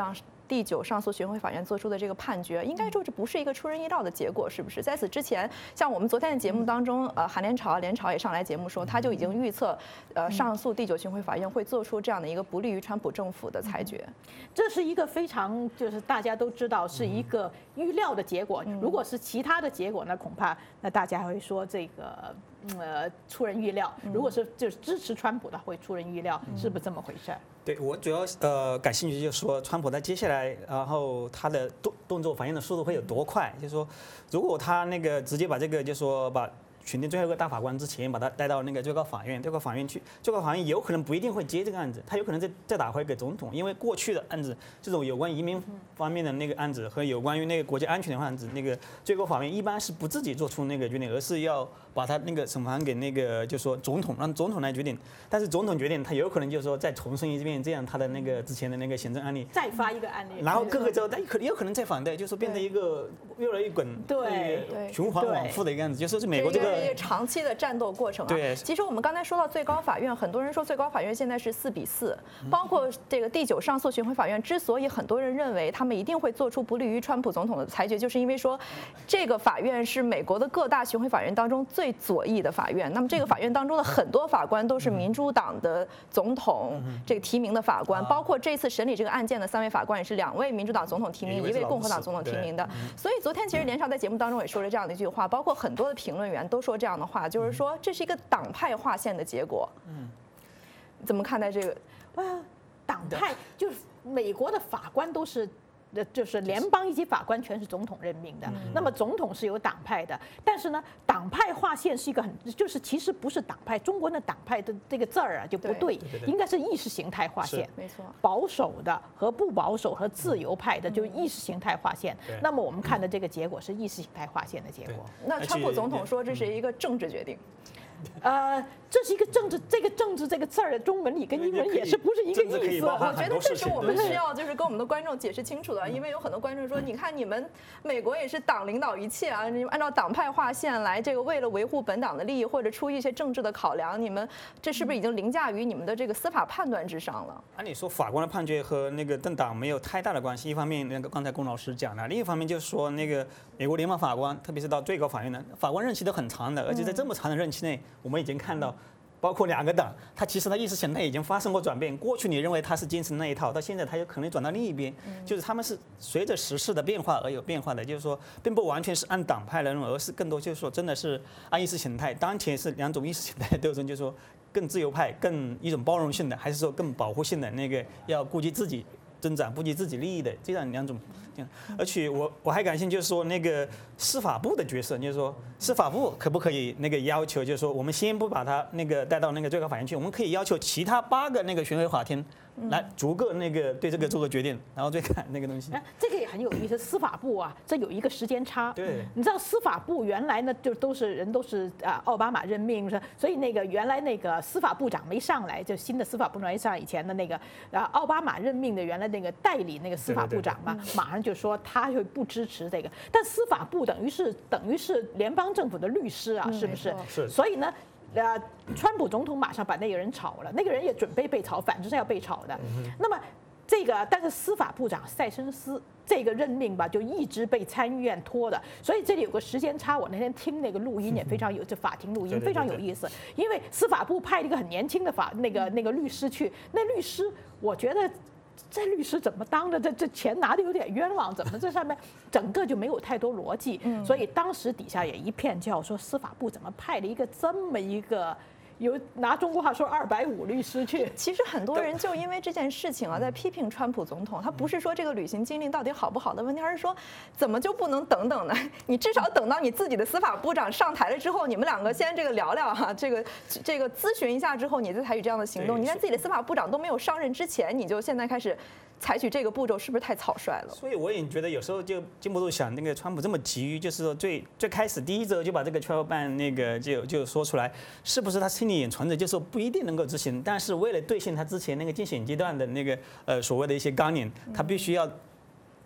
第9上诉巡回法院做出的这个判决，应该说这不是一个出人意料的结果，是不是？在此之前，像我们昨天的节目当中，韩连朝也上来节目说，他就已经预测，上诉第9巡回法院会做出这样的一个不利于川普政府的裁决。 这是一个非常就是大家都知道是一个预料的结果。如果是其他的结果，那恐怕那大家会说这个出人预料。如果是就是支持川普的，会出人预料，是不是这么回事？ 对我主要感兴趣就是说，川普在接下来，然后他的动作反应的速度会有多快？就是说，如果他那个直接把这个，就是说把选定最后一个大法官之前，把他带到那个最高法院去，最高法院有可能不一定会接这个案子，他有可能再打回给总统，因为过去的案子，这种有关移民方面的那个案子和有关于那个国家安全的案子，那个最高法院一般是不自己做出那个决定，而是要把他那个审判给那个就是说总统，让总统来决定。但是总统决定，他有可能就是说再重申一遍，这样他的那个之前的那个行政案例再发一个案例， 然后各个州他有可能再反对，就是说变成一个越来越滚循环往复的一个案子，就是说美国这个长期的战斗过程啊。 对， 其实我们刚才说到最高法院，很多人说最高法院现在是4-4，包括这个第9上诉巡回法院，之所以很多人认为他们一定会做出不利于川普总统的裁决，就是因为说这个法院是美国的各大巡回法院当中最左翼的法院。那么这个法院当中的很多法官都是民主党的总统这个提名的法官，包括这次审理这个案件的3位法官也是2位民主党总统提名，1位共和党总统提名的。所以昨天其实连朝在节目当中也说了这样的一句话，包括很多的评论员都说这样的话，就是说这是一个党派划线的结果。怎么看待这个？ 党派就是美国的法官都是。就是联邦一级法官全是总统任命的，那么总统是有党派的，但是呢，党派划线是一个就是其实不是党派，中国的党派的这个字儿啊就不对，应该是意识形态划线， 没错， 保守的和不保守和自由派的就意识形态划线。那么我们看的这个结果是意识形态划线的结果。 那川普总统说这是一个政治决定。 这是一个政治，这个政治这个字儿的中文里跟英文也是不是一个意思？ 我觉得这是我们需要就是跟我们的观众解释清楚的，因为有很多观众说，你看你们美国也是党领导一切啊，你们按照党派划线来，这个为了维护本党的利益或者出于一些政治的考量，你们这是不是已经凌驾于你们的这个司法判断之上了？ 按理说，法官的判决和那个政党没有太大的关系。一方面，那个刚才龚老师讲了，另一方面就是说，那个美国联邦法官，特别是到最高法院的法官任期都很长的，而且在这么长的任期内，我们已经看到。包括2个党，他其实他意识形态已经发生过转变。过去你认为他是坚持那一套，到现在他有可能转到另一边，就是他们是随着时事的变化而有变化的，就是说并不完全是按党派来论，而是更多就是说真的是按意识形态。当前是2种意识形态的斗争，就是说更自由派、更一种包容性的，还是说更保护性的那个要顾及自己增长、顾及自己利益的这样2种。而且我还感兴趣，就是说那个司法部的角色，就是说司法部可不可以那个要求，就是说我们先不把他那个带到那个最高法院去，我们可以要求其他8个那个巡回法庭来逐个那个对这个做个决定，然后再看那个东西。 这个也很有意思，司法部啊，这有一个时间差。 对， 你知道司法部原来呢就都是奥巴马任命，所以那个原来那个司法部长没上来，就新的司法部长没上来以前的那个奥巴马任命的原来那个代理那个司法部长嘛，马上就说他就不支持这个，但司法部等于是联邦政府的律师啊，是不是？ 是。 所以呢。川普总统马上把那个人炒了，那个人也准备被炒，反正是要被炒的。那么这个，但是司法部长塞申斯这个任命吧，就一直被参议院拖的，所以这里有个时间差。我那天听那个录音也非常有，这法庭录音非常有意思，因为司法部派了一个很年轻的那个律师去，那律师我觉得。这律师怎么当的？这钱拿的有点冤枉，怎么这上面整个就没有太多逻辑？所以当时底下也一片叫说司法部怎么派了一个这么一个。有拿中国话说250律师去， 其实很多人就因为这件事情啊，在批评川普总统。他不是说这个旅行经历到底好不好的问题，而是说怎么就不能等等呢？你至少等到你自己的司法部长上台了之后，你们2个先这个聊聊哈，这个咨询一下之后，你再采取这样的行动。你连自己的司法部长都没有上任之前，你就现在开始采取这个步骤，是不是太草率了？ 所以我也觉得有时候就禁不住想，那个川普这么急于，就是说最开始第一周就把这个12办那个就说出来，是不是他心里也存着，就是说不一定能够执行，但是为了兑现他之前那个竞选阶段的那个所谓的一些纲领，他必须要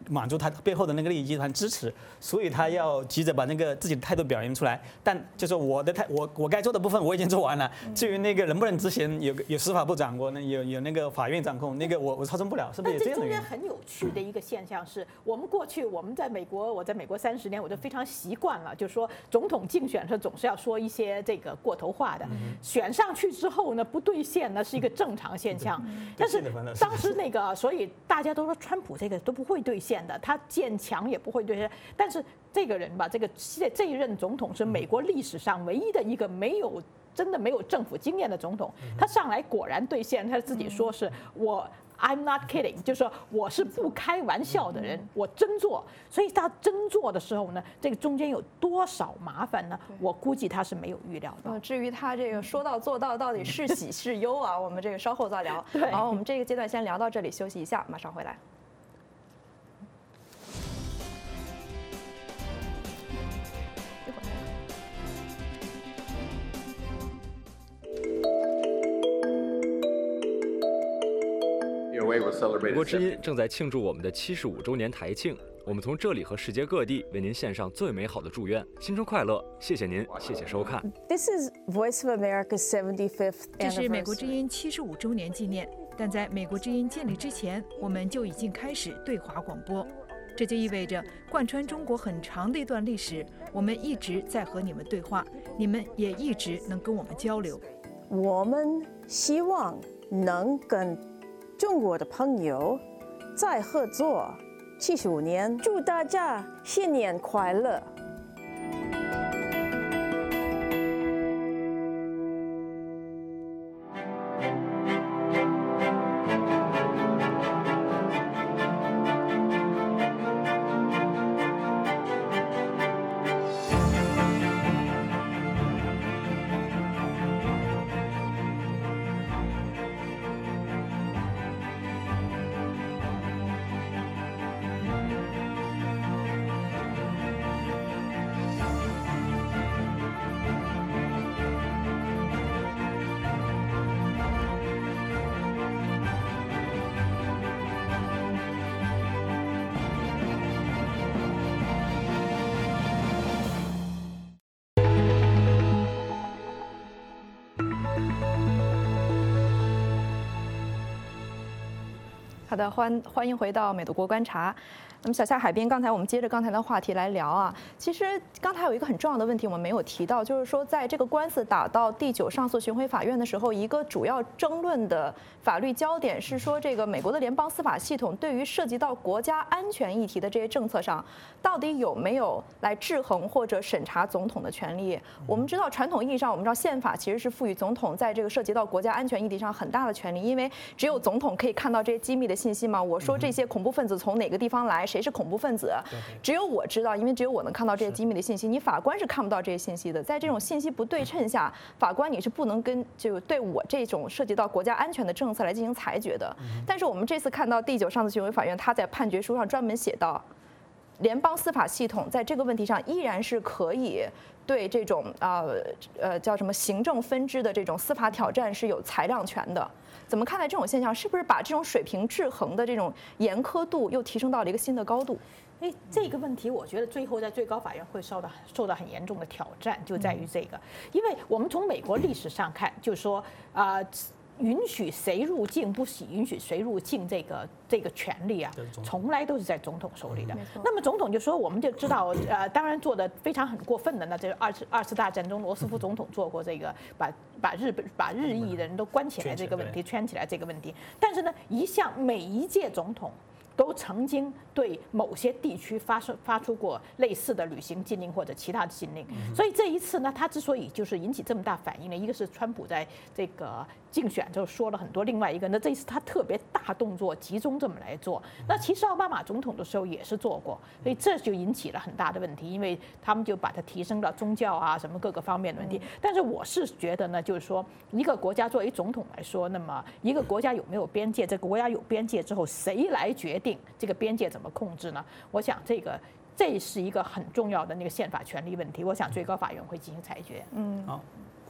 满足他背后的那个利益集团支持，所以他要急着把那个自己的态度表现出来。但就是我该做的部分我已经做完了，至于那个能不能执行，有司法部掌握，有那个法院掌控，那个我操纵不了，是不是？ 这中间很有趣的一个现象是，我们过去我在美国，我在美国30年，我就非常习惯了，就是说总统竞选时总是要说一些这个过头话的，选上去之后呢不兑现呢是一个正常现象。但是当时那个，所以大家都说川普这个都不会兑现的，他建墙也不会兑现。但是这个人吧，这一任总统是美国历史上唯一的一个真的没有政府经验的总统，他上来果然兑现，他自己说是I'm not kidding， 就是说我是不开玩笑的人，我真做。所以他真做的时候呢，这个中间有多少麻烦呢？我估计他是没有预料到。 至于他这个说到做到到底是喜是忧啊，我们这个稍后再聊。好，我们这个阶段先聊到这里，休息一下，马上回来。 美国之音正在庆祝我们的75周年台庆，我们从这里和世界各地为您献上最美好的祝愿，新春快乐！谢谢您，谢谢收看。 This is Voice of America's 75th anniversary。 这是美国之音75周年纪念，但在美国之音建立之前，我们就已经开始对华广播，这就意味着贯穿中国很长的一段历史，我们一直在和你们对话，你们也一直能跟我们交流。 我们希望能跟中国的朋友再合作75年，祝大家新年快乐！ 好的，欢迎回到美国观察。那么小夏海滨，刚才我们接着刚才的话题来聊啊。其实刚才有一个很重要的问题我们没有提到，就是说在这个官司打到第9上诉巡回法院的时候，一个主要争论的法律焦点是说，这个美国的联邦司法系统对于涉及到国家安全议题的这些政策上，到底有没有来制衡或者审查总统的权利？我们知道传统意义上，我们知道宪法其实是赋予总统在这个涉及到国家安全议题上很大的权利，因为只有总统可以看到这些机密的信息嘛。我说这些恐怖分子从哪个地方来，谁是恐怖分子，只有我知道，因为只有我能看到这些机密的信息。你法官是看不到这些信息的。在这种信息不对称下，法官你是不能就对我这种涉及到国家安全的政策来进行裁决的。但是我们这次看到第9上诉巡回法院，他在判决书上专门写到，联邦司法系统在这个问题上依然是可以对这种叫什么行政分支的这种司法挑战是有裁量权的。怎么看待这种现象？是不是把这种水平制衡的这种严苛度又提升到了一个新的高度？ 这个问题我觉得最后在最高法院会受到很严重的挑战，就在于这个，因为我们从美国历史上看，就是说允许谁入境，不允许谁入境这个权利啊，从来都是在总统手里的。那么总统就说，我们就知道，当然做的非常很过分的，那这是二次大战中罗斯福总统做过这个，把日裔的人都关起来这个问题，圈起来这个问题。但是呢，每一届总统都曾经对某些地区发出过类似的旅行禁令或者其他的禁令，所以这一次呢，他之所以就是引起这么大反应呢，一个是川普在这个竞选就说了很多，另外一个呢，这一次他特别大动作集中这么来做。那其实奥巴马总统的时候也是做过，所以这就引起了很大的问题，因为他们就把它提升到宗教啊什么各个方面的问题。但是我是觉得呢，就是说一个国家作为总统来说，那么一个国家有没有边界，这个国家有边界之后，谁来决定这个边界怎么控制呢？我想这是一个很重要的那个宪法权利问题，我想最高法院会进行裁决。 好。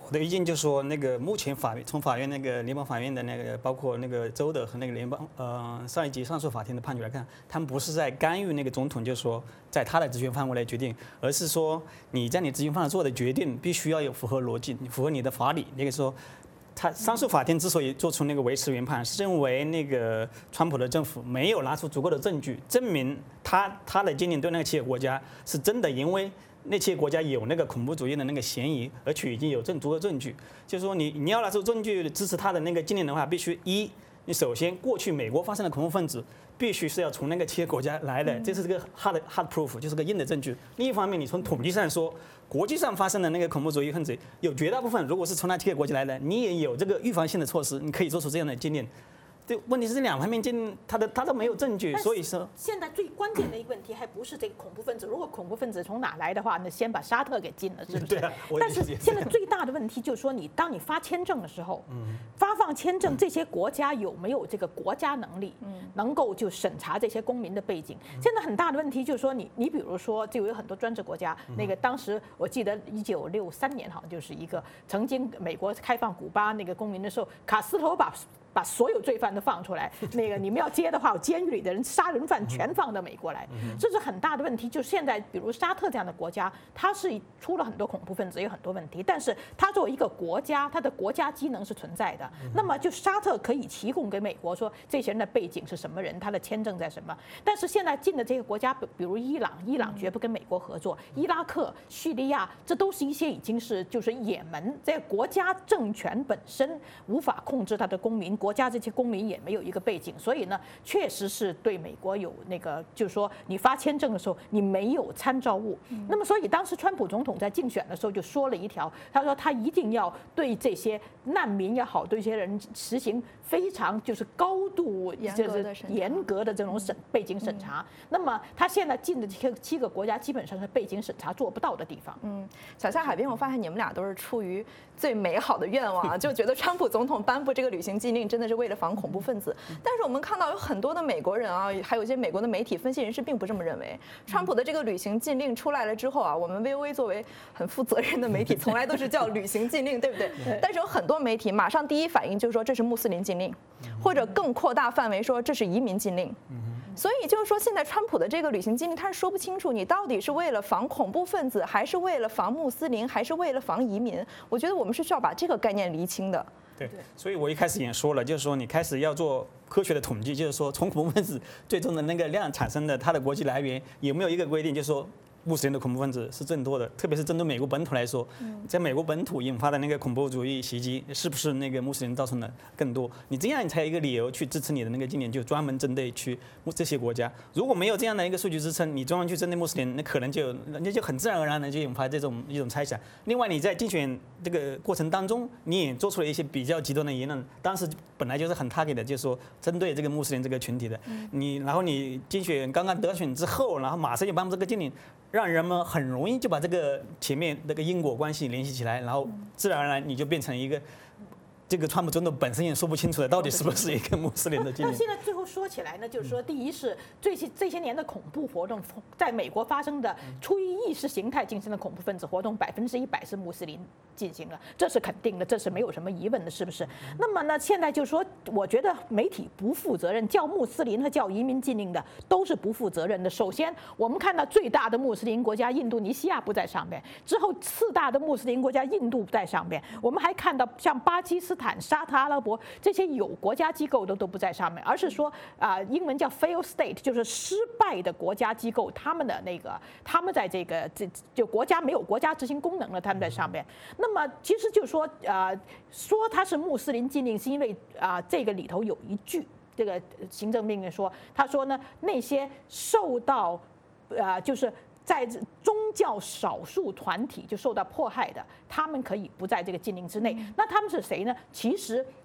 我的意见就是说，那个目前从法院那个联邦法院的那个，包括那个州的和那个联邦上一级上诉法庭的判决来看，他们不是在干预那个总统，就是说在他的职权范围来决定，而是说你在你职权范围做的决定必须要有符合逻辑、符合你的法理。那个说，他上诉法庭之所以做出那个维持原判，是认为那个川普的政府没有拿出足够的证据，证明他的禁令对那个企业国家是真的，因为那些国家有那个恐怖主义的那个嫌疑，而且已经有足够证据。就是说你要拿出证据支持他的那个禁令的话，必须你首先过去美国发生的恐怖分子必须是要从那个企业国家来的，这是个 hard proof， 就是个硬的证据。另一方面，你从统计上说，国际上发生的那个恐怖主义分子有绝大部分如果是从那企业国家来的，你也有这个预防性的措施，你可以做出这样的禁令。对，问题是这两方面他都没有证据，所以说现在最关键的一个问题还不是这个恐怖分子。如果恐怖分子从哪来的话，那先把沙特给禁了，是不是？ 对啊。 但是现在最大的问题就是说，当你发签证的时候，发放签证这些国家有没有这个国家能力，能够就审查这些公民的背景？现在很大的问题就是说，你比如说，就有很多专制国家，那个当时我记得1963年好像就是一个曾经美国开放古巴那个公民的时候，卡斯特罗把所有罪犯都放出来，那个你们要接的话，我监狱里的人杀人犯全放到美国来，这是很大的问题。就是现在，比如沙特这样的国家，它是出了很多恐怖分子，有很多问题，但是它作为一个国家，它的国家机能是存在的。那么就沙特可以提供给美国说这些人的背景是什么人，他的签证在什么。但是现在进的这个国家，比如伊朗绝不跟美国合作，伊拉克、叙利亚，这都是一些已经是就是也门，这个国家政权本身无法控制他的公民。国家这些公民也没有一个背景，所以呢，确实是对美国有那个，就是说你发签证的时候你没有参照物。那么，所以当时川普总统在竞选的时候就说了一条，他说他一定要对这些难民也好，对这些人实行非常就是高度就是严格的这种背景审查。那么他现在进的这7个国家基本上是背景审查做不到的地方。 小夏海滨，我发现你们俩都是出于最美好的愿望，就觉得川普总统颁布这个旅行禁令真的是为了防恐怖分子。但是我们看到有很多的美国人啊，还有一些美国的媒体分析人士并不这么认为。川普的这个旅行禁令出来了之后啊，我们 VOA 作为很负责任的媒体，从来都是叫旅行禁令，对不对？但是有很多媒体马上第一反应就是说这是穆斯林禁令，或者更扩大范围说这是移民禁令。所以就是说，现在川普的这个旅行禁令，他是说不清楚你到底是为了防恐怖分子，还是为了防穆斯林，还是为了防移民。我觉得我们是需要把这个概念厘清的。 对，所以我一开始也说了，就是说你开始要做科学的统计，就是说从恐怖分子最终的那个量产生的它的国际来源有没有一个规定，就是说穆斯林的恐怖分子是更多的，特别是针对美国本土来说，在美国本土引发的那个恐怖主义袭击，是不是那个穆斯林造成的更多？你这样你才有一个理由去支持你的那个禁令，就专门针对去这些国家。如果没有这样的一个数据支撑，你专门去针对穆斯林，那可能人家就很自然而然的就引发一种猜想。另外，你在竞选这个过程当中，你也做出了一些比较极端的言论，当时本来就是很 target 的，就是说针对这个穆斯林这个群体的。然后你竞选刚刚得选之后，然后马上就颁布这个禁令。让人们很容易就把这个前面那个因果关系联系起来，然后自然而然你就变成一个这个川普总统本身也说不清楚的，到底是不是一个穆斯林的禁令。 那现在最后说起来呢，就是说，第一是这些年的恐怖活动，在美国发生的出于意识形态进行的恐怖分子活动，100%是穆斯林进行了，这是肯定的，这是没有什么疑问的，是不是？那么呢，现在就是说，我觉得媒体不负责任，叫穆斯林和叫移民禁令的都是不负责任的。首先，我们看到最大的穆斯林国家印度尼西亚不在上面，之后次大的穆斯林国家印度不在上面，我们还看到像巴基斯坦、沙特阿拉伯这些有国家机构都不在上面，而是说英文叫 failed state， 就是失败的国家机构，他们在就国家没有国家执行功能了，他们在上面。那么其实就是说说它是穆斯林禁令，是因为这个里头有一句这个行政命令说，他说呢那些受到就是在宗教少数团体就受到迫害的，他们可以不在这个禁令之内。那他们是谁呢？其实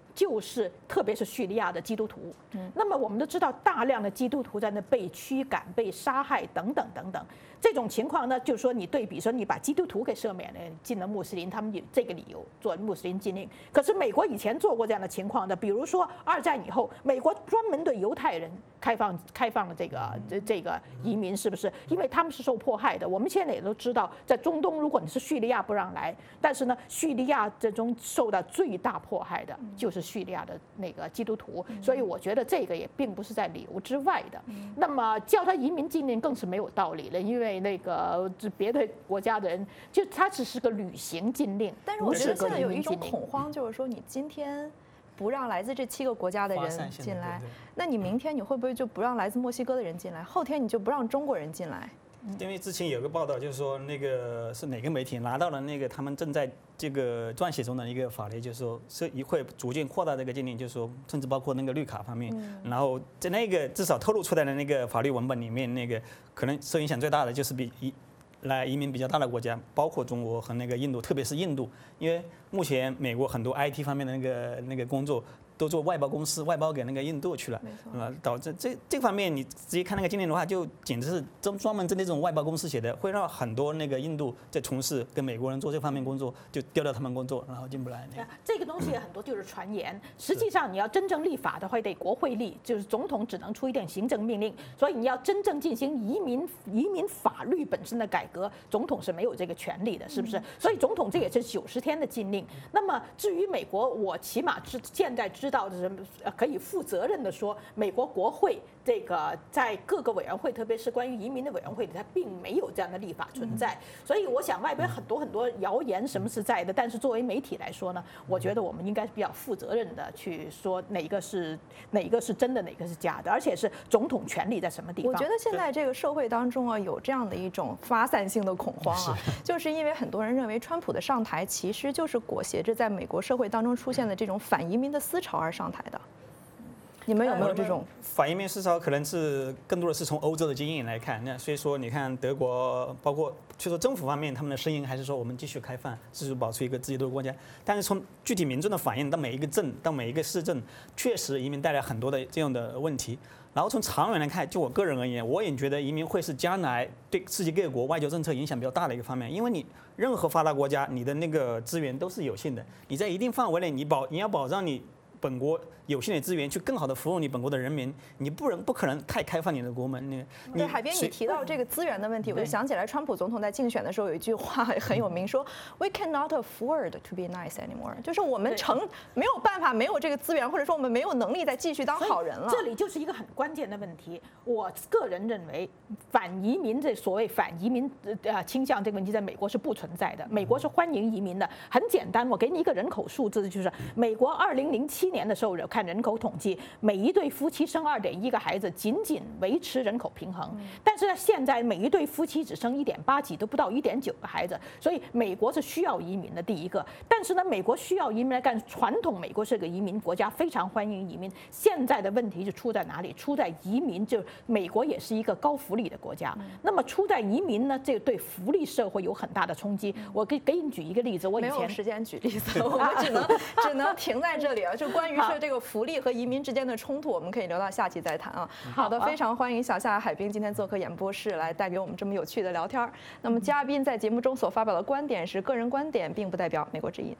就是特别是叙利亚的基督徒。那么我们都知道，大量的基督徒在那被驱赶、被杀害等等等等。这种情况呢，就是说你对比说你把基督徒给赦免了，进了穆斯林，他们有这个理由做穆斯林禁令。可是美国以前做过这样的情况的，比如说2战以后，美国专门对犹太人开放了这个移民，是不是？因为他们是受迫害的。我们现在也都知道，在中东，如果你是叙利亚不让来，但是呢，叙利亚这中受到最大迫害的就是叙利亚的那个基督徒，所以我觉得这个也并不是在理由之外的。那么叫他移民禁令更是没有道理了，因为那个别的国家的人，就他只是个旅行禁令。 但是我觉得现在有一种恐慌，就是说你今天不让来自这7个国家的人进来，那你明天你会不会就不让来自墨西哥的人进来？后天你就不让中国人进来？ 因为之前有个报道，就是说那个是哪个媒体拿到了那个他们正在这个撰写中的一个法律，就是说是会逐渐扩大这个禁令，就是说甚至包括那个绿卡方面。然后在那个至少透露出来的那个法律文本里面，那个可能受影响最大的就是来移民比较大的国家，包括中国和那个印度，特别是印度，因为目前美国很多 IT 方面的那个工作都做外包公司，外包给那个印度去了，导致这方面你直接看那个禁令的话，就简直是专门针对这种外包公司写的，会让很多那个印度在从事跟美国人做这方面工作，就丢掉他们工作，然后进不来。 这个东西很多就是传言，实际上你要真正立法的话，得国会立，就是总统只能出一点行政命令，所以你要真正进行移民法律本身的改革，总统是没有这个权利的，是不是？所以总统这也是90天的禁令。那么至于美国，我起码现在知道的是，可以负责任的说，美国国会这个在各个委员会，特别是关于移民的委员会里，它并没有这样的立法存在。所以我想外边很多谣言什么是在的，但是作为媒体来说呢，我觉得我们应该是比较负责任的去说哪个是真的，哪个是假的，而且是总统权力在什么地方。 我觉得现在这个社会当中啊，有这样的一种发散性的恐慌啊，就是因为很多人认为川普的上台其实就是裹挟着在美国社会当中出现的这种反移民的思潮而上台的。你们有没有这种反移民思潮？可能是更多的是从欧洲的经验来看。那所以说，你看德国，包括就说政府方面，他们的声音还是说我们继续开放，继续保持一个自由的国家。但是从具体民众的反应到每一个镇，到每一个市镇，确实移民带来很多的这样的问题。然后从长远来看，就我个人而言，我也觉得移民会是将来对世界各国外交政策影响比较大的一个方面。因为你任何发达国家，你的那个资源都是有限的，你在一定范围内，你要保障你本国有限的资源去更好的服务你本国的人民，你不可能太开放你的国门。 对，海边你提到这个资源的问题，我就想起来川普总统在竞选的时候有一句话很有名，说 "We cannot afford to be nice anymore"， 就是我们没有办法，没有这个资源，或者说我们没有能力再继续当好人了。 这里就是一个很关键的问题。我个人认为，反移民这所谓反移民倾向这个问题，在美国是不存在的。美国是欢迎移民的，很简单，我给你一个人口数字，就是美国2007年的时候看人口统计，每一对夫妻生2.1个孩子，仅仅维持人口平衡。但是呢，现在每一对夫妻只生1.8几，都不到1.9个孩子，所以美国是需要移民的第一个。但是呢，美国需要移民来干，传统美国是个移民国家，非常欢迎移民。现在的问题就出在哪里？出在移民，就美国也是一个高福利的国家。那么出在移民呢，这个对福利社会有很大的冲击。我给你举一个例子，我以前没有时间举例子，我们只能停在这里啊。就关于是这个福利和移民之间的冲突，我们可以留到下期再谈啊。好的，非常欢迎小夏海滨今天做客演播室，来带给我们这么有趣的聊天。那么嘉宾在节目中所发表的观点是个人观点，并不代表美国之音。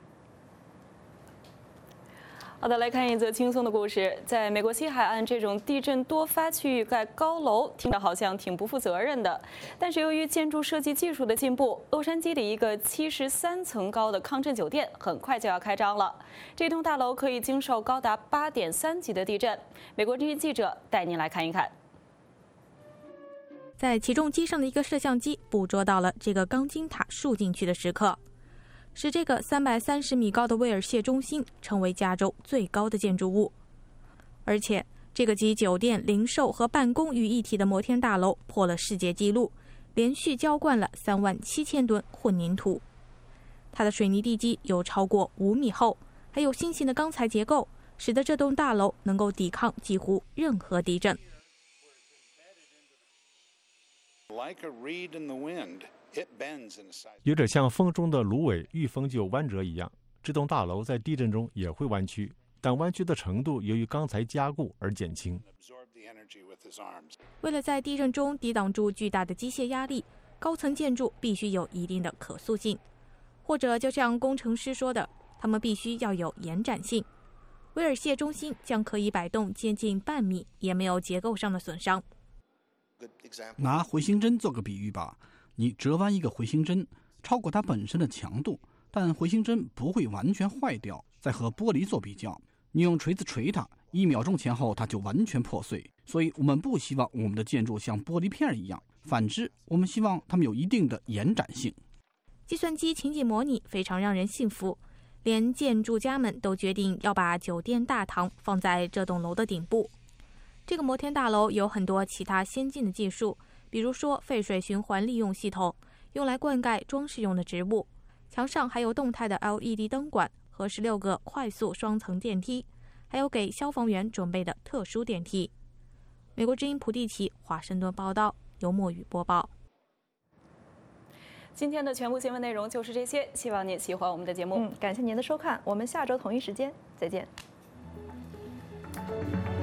好的，来看一则轻松的故事。在美国西海岸这种地震多发区域盖高楼，听着好像挺不负责任的。但是由于建筑设计技术的进步，洛杉矶的一个73层高的抗震酒店很快就要开张了。这栋大楼可以经受高达8.3级的地震。美国之音记者带您来看一看。 在起重机上的一个摄像机捕捉到了这个钢筋塔竖进去的时刻，使这个330米高的威尔谢中心成为加州最高的建筑物。而且这个集酒店、零售和办公于一体的摩天大楼破了世界纪录，连续浇灌了37000吨混凝土。它的水泥地基有超过5米厚，还有新型的钢材结构，使得这栋大楼能够抵抗几乎任何地震。 有点像风中的芦苇，遇风就弯折一样，这栋大楼在地震中也会弯曲， 但弯曲的程度由于钢材加固而减轻。 为了在地震中抵挡住巨大的机械压力，高层建筑必须有一定的可塑性，或者就像工程师说的，它们必须要有延展性。威尔谢中心将可以摆动接近半米，也没有结构上的损伤。 拿回形针做个比喻吧，你折弯一个回形针，超过它本身的强度，但回形针不会完全坏掉。再和玻璃做比较，你用锤子锤它，1秒钟前后它就完全破碎。所以我们不希望我们的建筑像玻璃片一样，反之，我们希望它们有一定的延展性。 计算机情景模拟非常让人信服，连建筑家们都决定要把酒店大堂放在这栋楼的顶部。这个摩天大楼有很多其他先进的技术，比如说废水循环利用系统，用来灌溉装饰用的植物。墙上还有动态的 LED 灯管和16个快速双层电梯，还有给消防员准备的特殊电梯。美国之音普蒂奇华盛顿报道，由墨雨播报。 今天的全部新闻内容就是这些，希望您喜欢我们的节目。 感谢您的收看，我们下周同一时间再见。